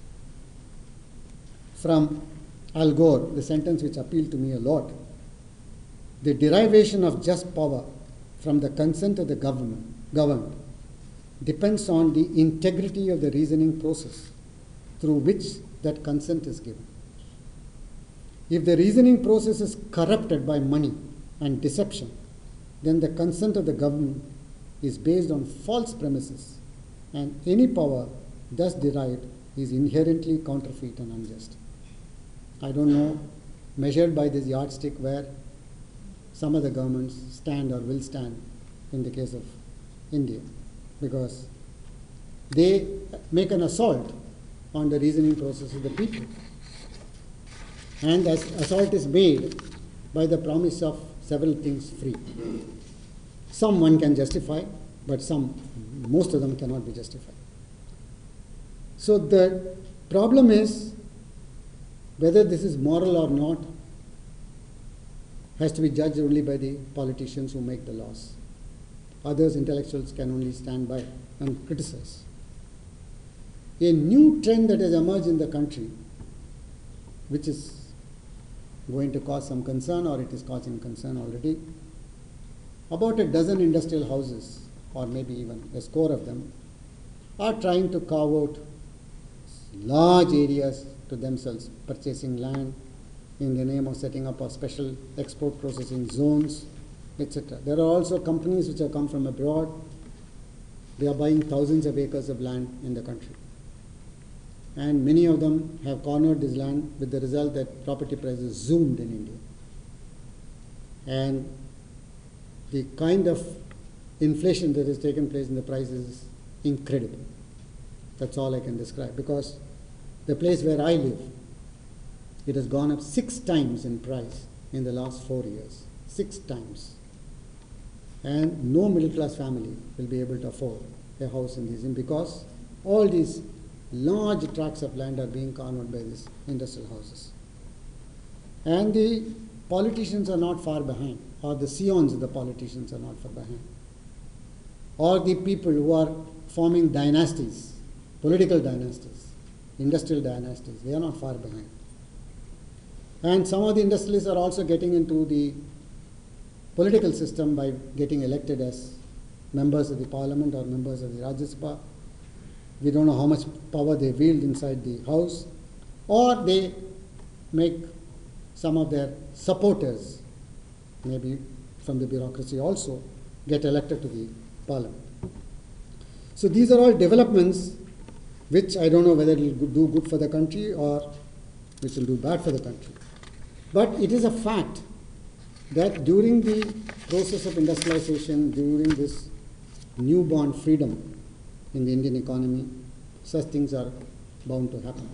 Speaker 2: from Al Gore, the sentence which appealed to me a lot. The derivation of just power from the consent of the governed depends on the integrity of the reasoning process through which that consent is given. If the reasoning process is corrupted by money and deception, then the consent of the government is based on false premises, and any power thus derived is inherently counterfeit and unjust. I don't know, measured by this yardstick, where some of the governments stand or will stand in the case of India, because they make an assault on the reasoning process of the people. And that assault is made by the promise of several things free. Some one can justify, but most of them cannot be justified. So the problem is whether this is moral or not has to be judged only by the politicians who make the laws. Others, intellectuals, can only stand by and criticize. A new trend that has emerged in the country which is going to cause some concern, or it is causing concern already. About a dozen industrial houses, or maybe even a score of them, are trying to carve out large areas to themselves, purchasing land in the name of setting up a special export processing zones, etc. There are also companies which have come from abroad. They are buying thousands of acres of land in the country. And many of them have cornered this land with the result that property prices zoomed in India. And the kind of inflation that has taken place in the prices is incredible. That's all I can describe. Because the place where I live, it has gone up 6 times in price in the last 4 years. 6 times. And no middle class family will be able to afford a house in these, because all these large tracts of land are being cornered by these industrial houses. And the politicians are not far behind, or the scions of the politicians are not far behind. Or the people who are forming dynasties, political dynasties, industrial dynasties, they are not far behind. And some of the industrialists are also getting into the political system by getting elected as members of the parliament or members of the Rajya Sabha. We don't know how much power they wield inside the house. Or they make some of their supporters, maybe from the bureaucracy also, get elected to the parliament. So these are all developments which I don't know whether it will do good for the country or which will do bad for the country. But it is a fact that during the process of industrialization, during this newborn freedom in the Indian economy, such things are bound to happen.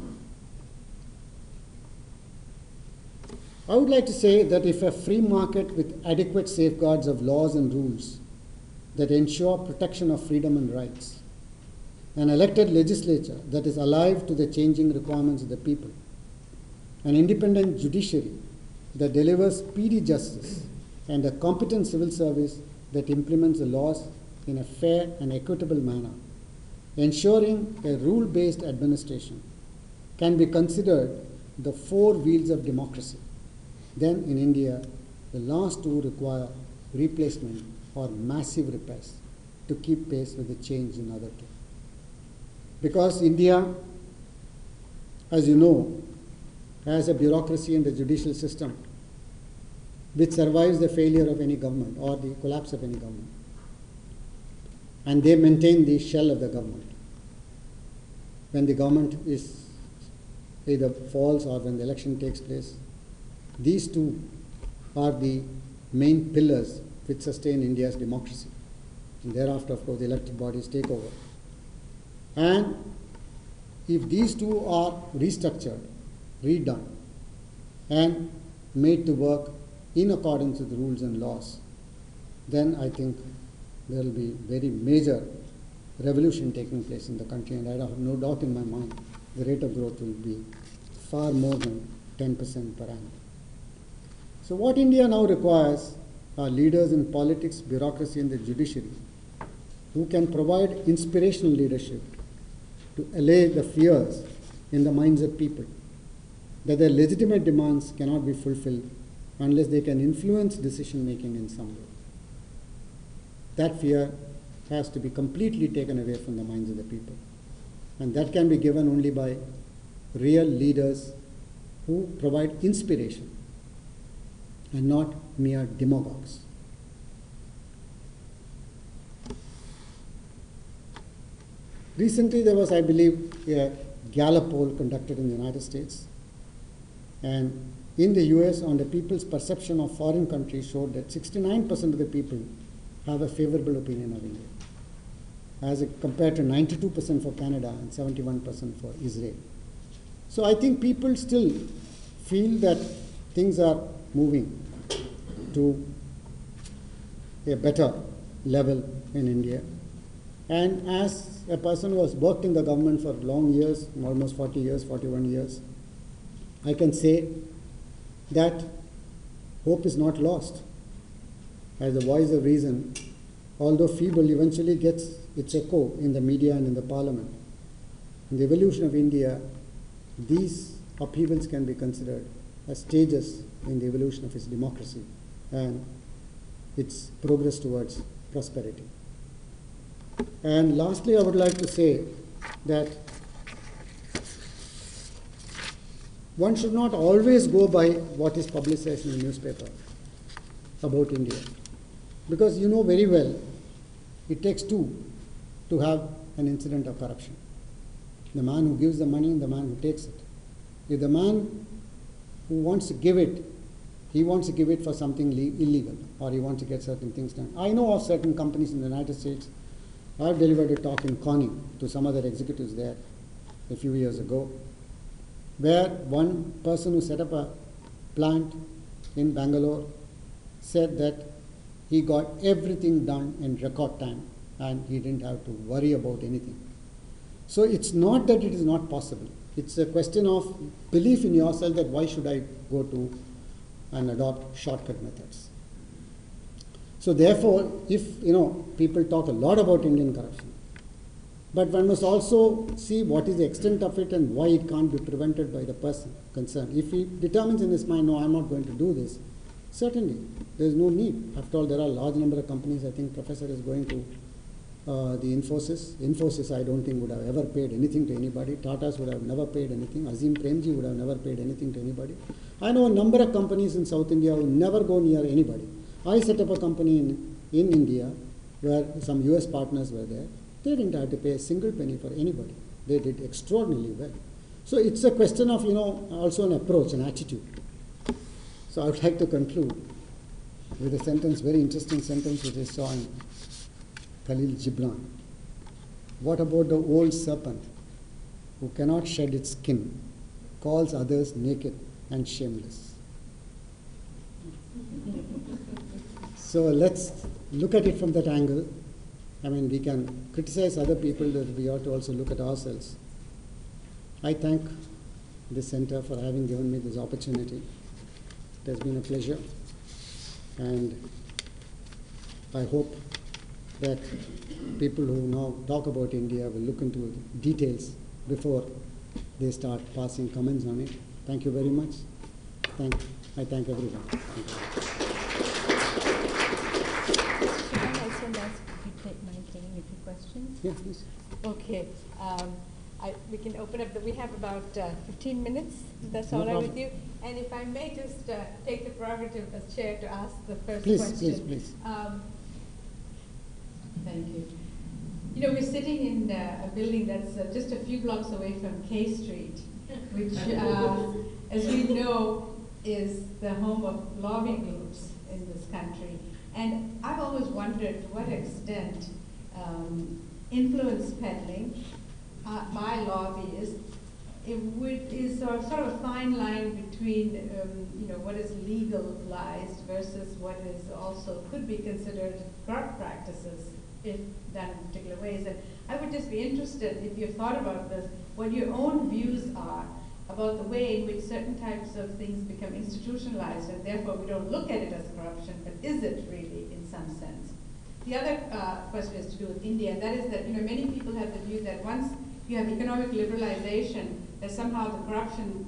Speaker 2: I would like to say that if a free market with adequate safeguards of laws and rules that ensure protection of freedom and rights, an elected legislature that is alive to the changing requirements of the people, an independent judiciary that delivers speedy justice, and a competent civil service that implements the laws in a fair and equitable manner, ensuring a rule-based administration can be considered the 4 wheels of democracy. Then in India, the last 2 require replacement or massive repairs to keep pace with the change in other 2. Because India, as you know, has a bureaucracy and a judicial system which survives the failure of any government or the collapse of any government. And they maintain the shell of the government. When the government is either falls or when the election takes place, these 2 are the main pillars which sustain India's democracy. And thereafter, of course, the elected bodies take over. And if these 2 are restructured, redone, and made to work in accordance with rules and laws, then I think there will be very major revolution taking place in the country, and I have no doubt in my mind the rate of growth will be far more than 10% per annum. So what India now requires are leaders in politics, bureaucracy, and the judiciary who can provide inspirational leadership to allay the fears in the minds of people that their legitimate demands cannot be fulfilled unless they can influence decision making in some way. That fear has to be completely taken away from the minds of the people. And that can be given only by real leaders who provide inspiration and not mere demagogues. Recently there was, I believe, a Gallup poll conducted in the United States. And in the US, on the people's perception of foreign countries showed that 69% of the people have a favorable opinion of India, as compared to 92% for Canada and 71% for Israel. So I think people still feel that things are moving to a better level in India. And as a person who has worked in the government for long years, almost 40 years, 41 years, I can say that hope is not lost. As the voice of reason, although feeble, eventually gets its echo in the media and in the parliament. In the evolution of India, these upheavals can be considered as stages in the evolution of its democracy and its progress towards prosperity. And lastly, I would like to say that one should not always go by what is publicized in the newspaper about India. Because you know very well, it takes two to have an incident of corruption. The man who gives the money and the man who takes it. If the man who wants to give it, he wants to give it for something illegal, or he wants to get certain things done. I know of certain companies in the United States. I've delivered a talk in Corning to some other executives there a few years ago, where one person who set up a plant in Bangalore said that he got everything done in record time and he didn't have to worry about anything. So it's not that it is not possible. It's a question of belief in yourself that why should I go to and adopt shortcut methods. So therefore, if people talk a lot about Indian corruption, but one must also see what is the extent of it and why it can't be prevented by the person concerned. If he determines in his mind, no, I'm not going to do this, certainly there is no need. After all, there are a large number of companies. I think Professor is going to the Infosys. Infosys, I don't think, would have ever paid anything to anybody. Tatas would have never paid anything. Azim Premji would have never paid anything to anybody. I know a number of companies in South India who never go near anybody. I set up a company in India where some US partners were there. They didn't have to pay a single penny for anybody. They did extraordinarily well. So it's a question of, also an approach, an attitude. So I would like to conclude with a sentence, very interesting sentence which I saw in Khalil Gibran. What about the old serpent who cannot shed its skin, calls others naked and shameless? So let's look at it from that angle. I mean, we can criticize other people, but we ought to also look at ourselves. I thank the center for having given me this opportunity. It has been a pleasure. And I hope that people who now talk about India will look into details before they start passing comments on it. Thank you very much. I thank everyone. Thank you.
Speaker 1: Questions?
Speaker 2: Yeah, please.
Speaker 1: Okay. We can open up. We have about 15 minutes. That's
Speaker 2: No
Speaker 1: all right
Speaker 2: problem.
Speaker 1: with you. And if I may just take the prerogative as chair to ask the first
Speaker 2: Please,
Speaker 1: question.
Speaker 2: please.
Speaker 1: Thank you. We're sitting in a building that's just a few blocks away from K Street, which, as we know, is the home of lobbying groups in this country. And I've always wondered to what extent influence peddling by lobbyists is sort of a fine line between what is legalized versus what is also could be considered corrupt practices if done in particular ways. And I would just be interested, if you've thought about this, what your own views are about the way in which certain types of things become institutionalized, and therefore we don't look at it as corruption, but is it really in some sense? The other question is to do with India, and that is that many people have the view that once you have economic liberalization, that somehow the corruption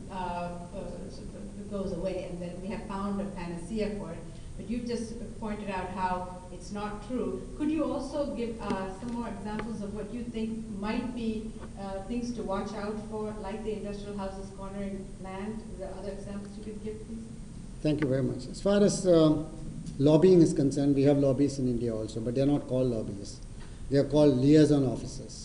Speaker 1: goes away, and that we have found a panacea for it. But you've just pointed out how it's not true. Could you also give some more examples of what you think might be things to watch out for, like the industrial houses cornering land? Are there other examples you could give, please?
Speaker 2: Thank you very much. As far as lobbying is concerned, we have lobbyists in India also, but they are not called lobbyists. They are called liaison officers.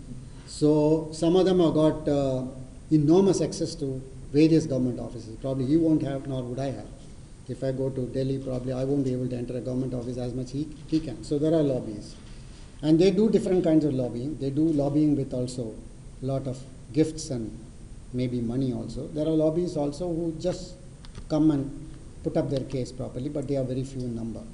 Speaker 2: So some of them have got enormous access to various government offices. Probably you won't have, nor would I have. If I go to Delhi, probably I won't be able to enter a government office as much he can. So there are lobbyists. And they do different kinds of lobbying. They do lobbying with also a lot of gifts and maybe money also. There are lobbyists also who just come and put up their case properly, but they are very few in number.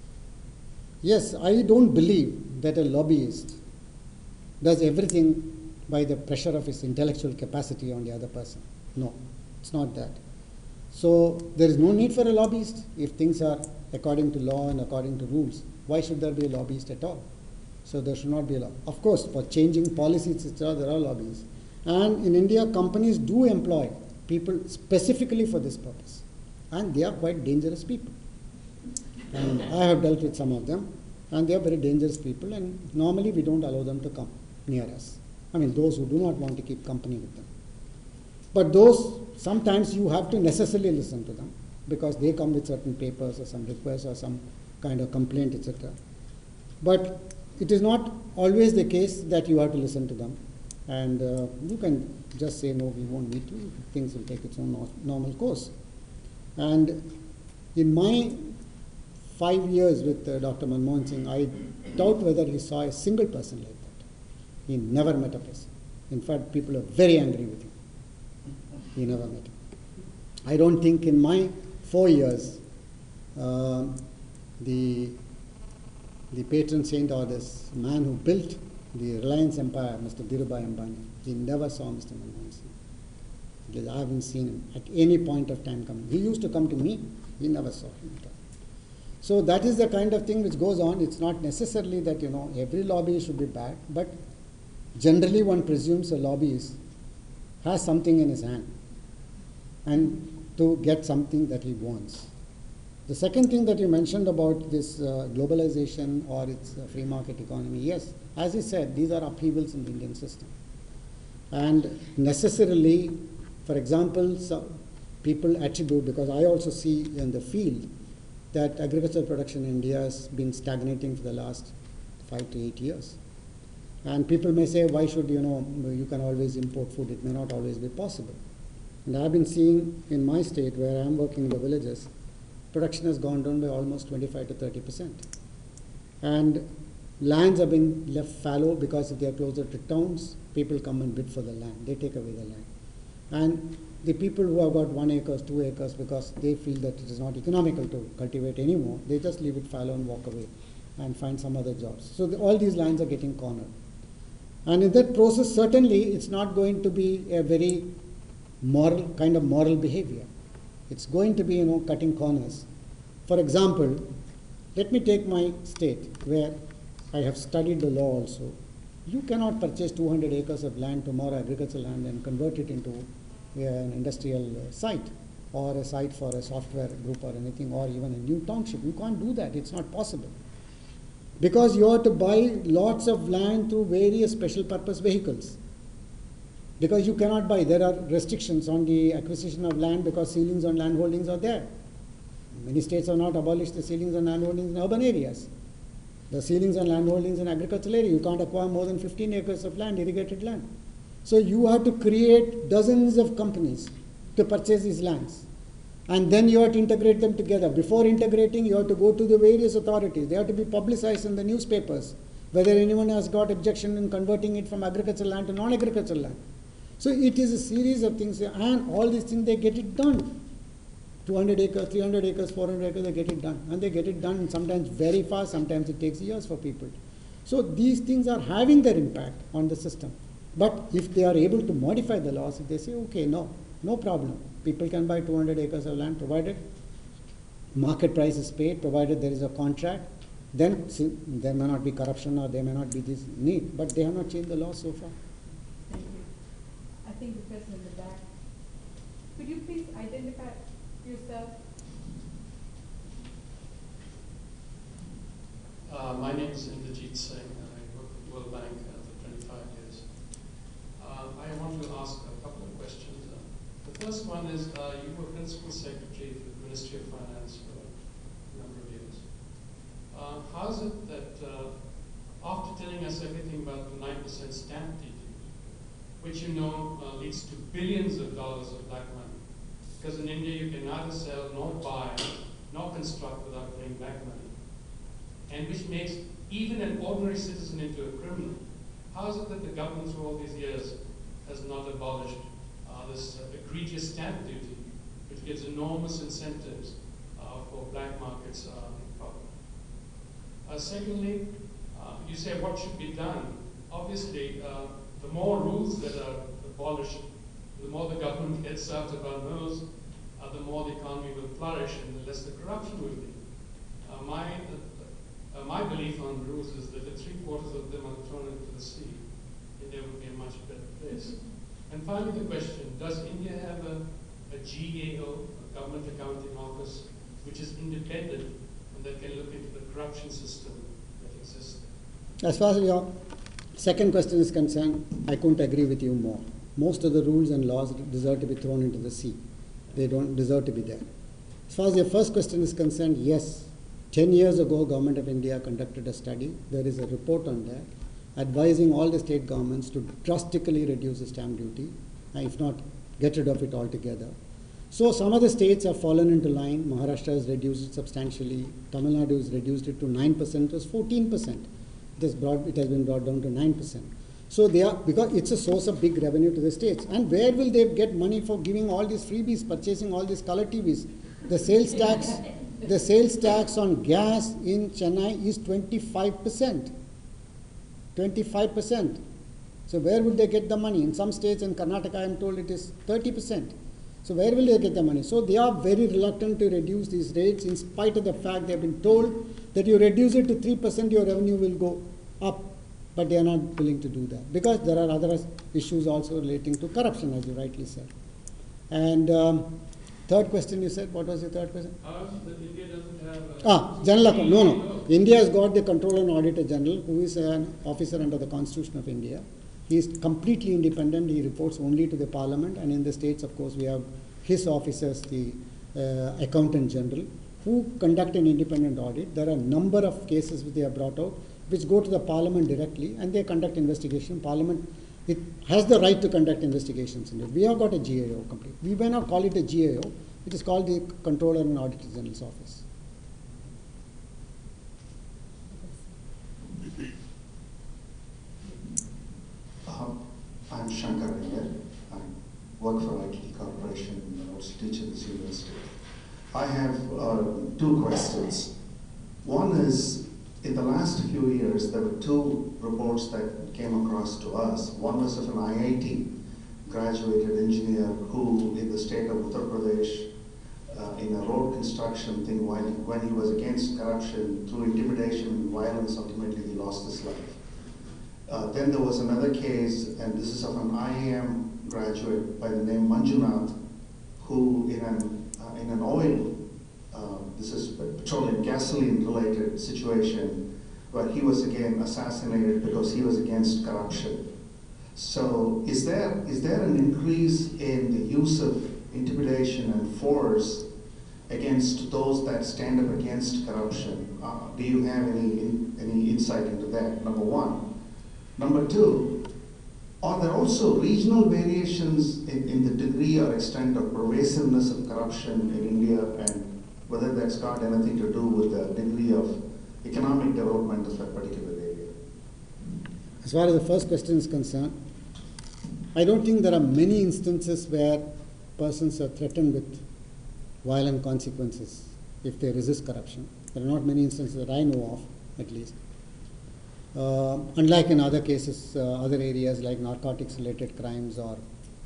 Speaker 2: Yes, I don't believe that a lobbyist does everything by the pressure of his intellectual capacity on the other person. No, it's not that. So there is no need for a lobbyist if things are according to law and according to rules. Why should there be a lobbyist at all? So there should not be a law. Of course, for changing policies, etc., there are lobbyists. And in India, companies do employ people specifically for this purpose. And they are quite dangerous people. And I have dealt with some of them, and they are very dangerous people, and normally we don't allow them to come near us. I mean, those who do not want to keep company with them. But those, sometimes you have to necessarily listen to them, because they come with certain papers or some requests or some kind of complaint, etc. But it is not always the case that you have to listen to them. And you can just say, no, we won't meet you. Things will take its own normal course. And in my 5 years with Dr. Manmohan Singh, I doubt whether he saw a single person like that. He never met a person. In fact, people are very angry with him. He never met him. I don't think in my 4 years, the patron saint or this man who built the Reliance empire, Mr. Dhirubhai Ambani, he never saw Mr. Manmohan Singh. Because I haven't seen him at any point of time coming. He used to come to me, he never saw him at all. So that is the kind of thing which goes on. It's not necessarily that, every lobbyist should be bad, but generally one presumes a lobbyist has something in his hand and to get something that he wants. The second thing that you mentioned about this globalization or its free market economy, yes, as you said, these are upheavals in the Indian system. And necessarily, for example, some people attribute, because I also see in the field that agricultural production in India has been stagnating for the last 5 to 8 years. And people may say, why should, you can always import food, it may not always be possible. And I've been seeing in my state where I'm working in the villages, production has gone down by almost 25 to 30%. And lands have been left fallow because if they are closer to towns, people come and bid for the land. They take away the land. And the people who have got 1 acre, 2 acres, because they feel that it is not economical to cultivate anymore, they just leave it fallow and walk away and find some other jobs. So all these lands are getting cornered. And in that process, certainly it's not going to be a very moral behavior. It's going to be, cutting corners. For example, let me take my state where I have studied the law also. You cannot purchase 200 acres of land tomorrow, agricultural land, and convert it into an industrial site or a site for a software group or anything, or even a new township. You can't do that. It's not possible. Because you have to buy lots of land through various special purpose vehicles. Because you cannot buy. There are restrictions on the acquisition of land because ceilings on land holdings are there. Many states have not abolished the ceilings on land holdings in urban areas. The ceilings on land holdings in agricultural area, you can't acquire more than 15 acres of land, irrigated land. So you have to create dozens of companies to purchase these lands. And then you have to integrate them together. Before integrating, you have to go to the various authorities. They have to be publicized in the newspapers, whether anyone has got objection in converting it from agricultural land to non-agricultural land. So it is a series of things, and all these things, they get it done. 200 acres, 300 acres, 400 acres, they get it done. And they get it done sometimes very fast, sometimes it takes years for people. So these things are having their impact on the system. But if they are able to modify the laws, if they say, okay, no problem. People can buy 200 acres of land provided market price is paid, provided there is a contract, then there may not be corruption or there may not be this need. But they have not changed the law so far.
Speaker 1: Thank you. I think the person in the back. Could you please identify yourself?
Speaker 3: My name is Inderjeet Singh. I work with World Bank for 25 years. I want to ask a couple of questions. The first one is, you were Principal Secretary for the Ministry of Finance for a number of years. How is it that after telling us everything about the 9% stamp duty, which leads to billions of dollars of black money, because in India you can neither sell nor buy nor construct without paying back money, and which makes even an ordinary citizen into a criminal. How is it that the government through all these years has not abolished this egregious stamp duty, which gives enormous incentives for black markets in problem? Secondly, you say what should be done. Obviously, the more rules that are abolished, the more the government gets served upon those, the more the economy will flourish and the less the corruption will be. My belief on rules is that if 3/4 of them are thrown into the sea, India would be a much better place. And finally the question, does India have a a GAO, a Government Accounting Office, which is independent and that can look into the corruption system that exists there?
Speaker 2: As far as your second question is concerned, I couldn't agree with you more. Most of the rules and laws deserve to be thrown into the sea. They don't deserve to be there. As far as your first question is concerned, yes, 10 years ago, Government of India conducted a study. There is a report on that, advising all the state governments to drastically reduce the stamp duty, if not get rid of it altogether. So some of the states have fallen into line. Maharashtra has reduced it substantially. Tamil Nadu has reduced it to 9%, it was 14%. It has been brought down to 9%. So they are, because it's a source of big revenue to the states. And where will they get money for giving all these freebies, purchasing all these color TVs? The sales tax on gas in Chennai is 25%. 25%. So where would they get the money? In some states, in Karnataka, I am told it is 30%. So where will they get the money? So they are very reluctant to reduce these rates, in spite of the fact they have been told that you reduce it to 3%, your revenue will go up. But they are not willing to do that, because there are other issues also relating to corruption, as you rightly said. And third question you said, what was the third question?
Speaker 3: That India doesn't have
Speaker 2: General account. No. India has got the Controller and Auditor General, who is an officer under the Constitution of India. He is completely independent. He reports only to the Parliament, and in the states, of course, we have his officers, the Accountant General, who conduct an independent audit. There are a number of cases which they have brought out, which go to the Parliament directly, and they conduct investigation. Parliament, it has the right to conduct investigations in it. We have got a GAO complete. We may not call it a GAO. It is called the Controller and Auditor General's Office.
Speaker 4: I'm Shankar Iyer. I work for ITT Corporation, and I also teach at this university. I have two questions. One is, in the last few years, there were two reports that came across to us. One was of an IIT graduated engineer who, in the state of Uttar Pradesh, in a road construction thing, when he was against corruption, through intimidation and violence, ultimately he lost his life. Then there was another case, and this is of an IIM graduate by the name Manjunath, who in an oil, this is petroleum gasoline related situation, where he was again assassinated because he was against corruption. So is there an increase in the use of intimidation and force against those that stand up against corruption? Do you have any insight into that, number one? Number two, are there also regional variations in the degree or extent of pervasiveness of corruption in India, and whether that's got anything to do with the degree of economic development of that particular area?
Speaker 2: As far as the first question is concerned, I don't think there are many instances where persons are threatened with violent consequences if they resist corruption. There are not many instances that I know of, at least. Unlike in other cases, other areas like narcotics-related crimes or,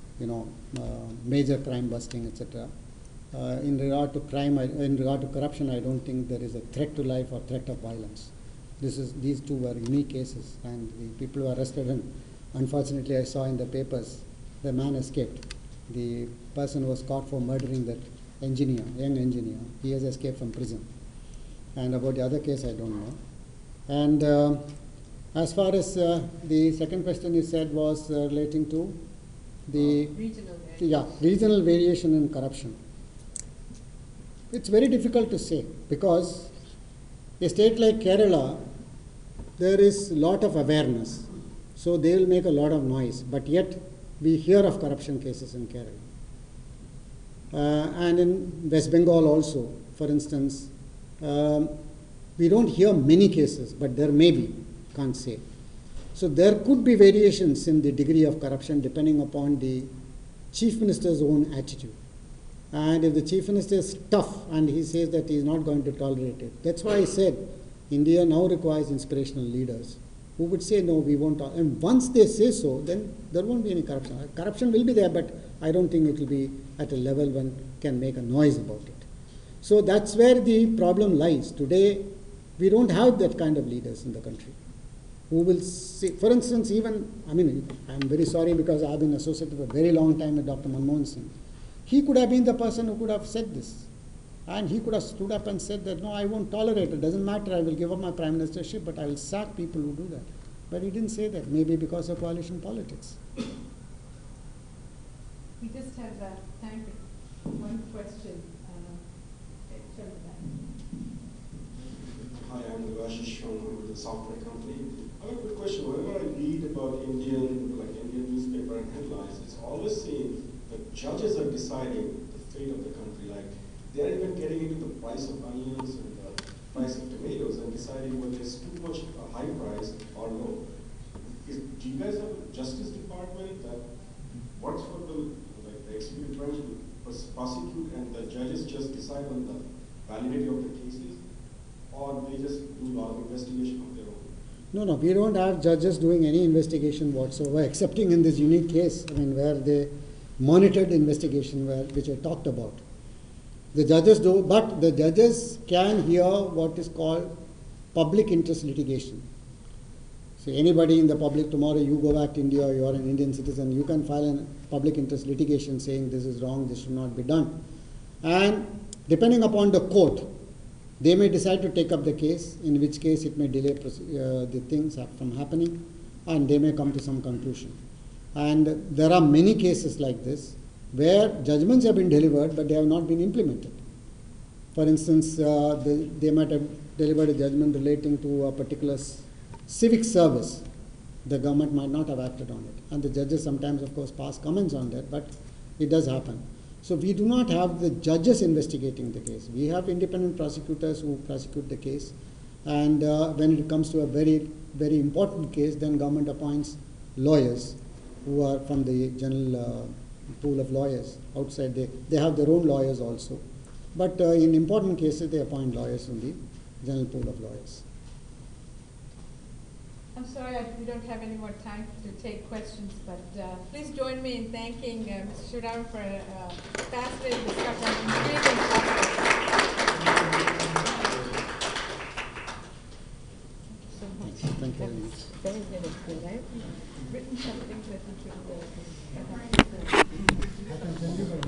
Speaker 2: major crime busting, etc. In regard to corruption, I don't think there is a threat to life or threat of violence. These two were unique cases, and the people were arrested, and unfortunately, I saw in the papers the man escaped. The person was caught for murdering that young engineer. He has escaped from prison. And about the other case, I don't know. And as far as the second question you said was relating to the regional variation in corruption. It's very difficult to say, because a state like Kerala, there is a lot of awareness. So they will make a lot of noise, but yet we hear of corruption cases in Kerala. And in West Bengal also, for instance, we don't hear many cases, but there may be, can't say. So there could be variations in the degree of corruption depending upon the chief minister's own attitude. And if the chief minister is tough and he says that he is not going to tolerate it, that's why I said India now requires inspirational leaders who would say, no, we won't. And once they say so, then there won't be any corruption. Corruption will be there, but I don't think it will be at a level one can make a noise about it. So that's where the problem lies. Today, we don't have that kind of leaders in the country who will say, for instance, I'm very sorry because I've been associated for a very long time with Dr. Manmohan Singh. he could have been the person who could have said this. And he could have stood up and said that, no, I won't tolerate it. Doesn't matter, I will give up my prime ministership, but I will sack people who do that. But he didn't say that, maybe because of coalition politics.
Speaker 1: We just have time for one question.
Speaker 5: Hi, I'm Devashish from the software company. I have a quick question. Whenever I read about Indian newspaper and headlines, it's always saying that judges are deciding the fate of the country. Like they're even getting into the price of onions and the price of tomatoes and deciding whether it's too much a high price or low. Do you guys have a justice department that works for the executive branch to prosecute and the judges just decide on the validity of the cases? Or they just do a lot of investigation of their own?
Speaker 2: No, we don't have judges doing any investigation whatsoever, excepting in this unique case, where they monitored investigation, which I talked about. The judges do, but the judges can hear what is called public interest litigation. So anybody in the public, tomorrow you go back to India, you are an Indian citizen, you can file a public interest litigation saying this is wrong, this should not be done. And depending upon the court, they may decide to take up the case, in which case it may delay the things from happening, and they may come to some conclusion. And there are many cases like this, where judgments have been delivered, but they have not been implemented. For instance, they might have delivered a judgment relating to a particular civic service. The government might not have acted on it. And the judges sometimes, of course, pass comments on that, but it does happen. So we do not have the judges investigating the case. We have independent prosecutors who prosecute the case. And when it comes to a very, very important case, then government appoints lawyers who are from the general pool of lawyers outside. They have their own lawyers also. But in important cases, they appoint lawyers from the general pool of lawyers.
Speaker 1: I'm sorry we don't have any more time to take questions, but please join me in thanking Mr. Sriram for a fascinating discussion on intriguing topic. So much.
Speaker 2: Thank you very much.
Speaker 1: Very, very good. I've written some things I think you will.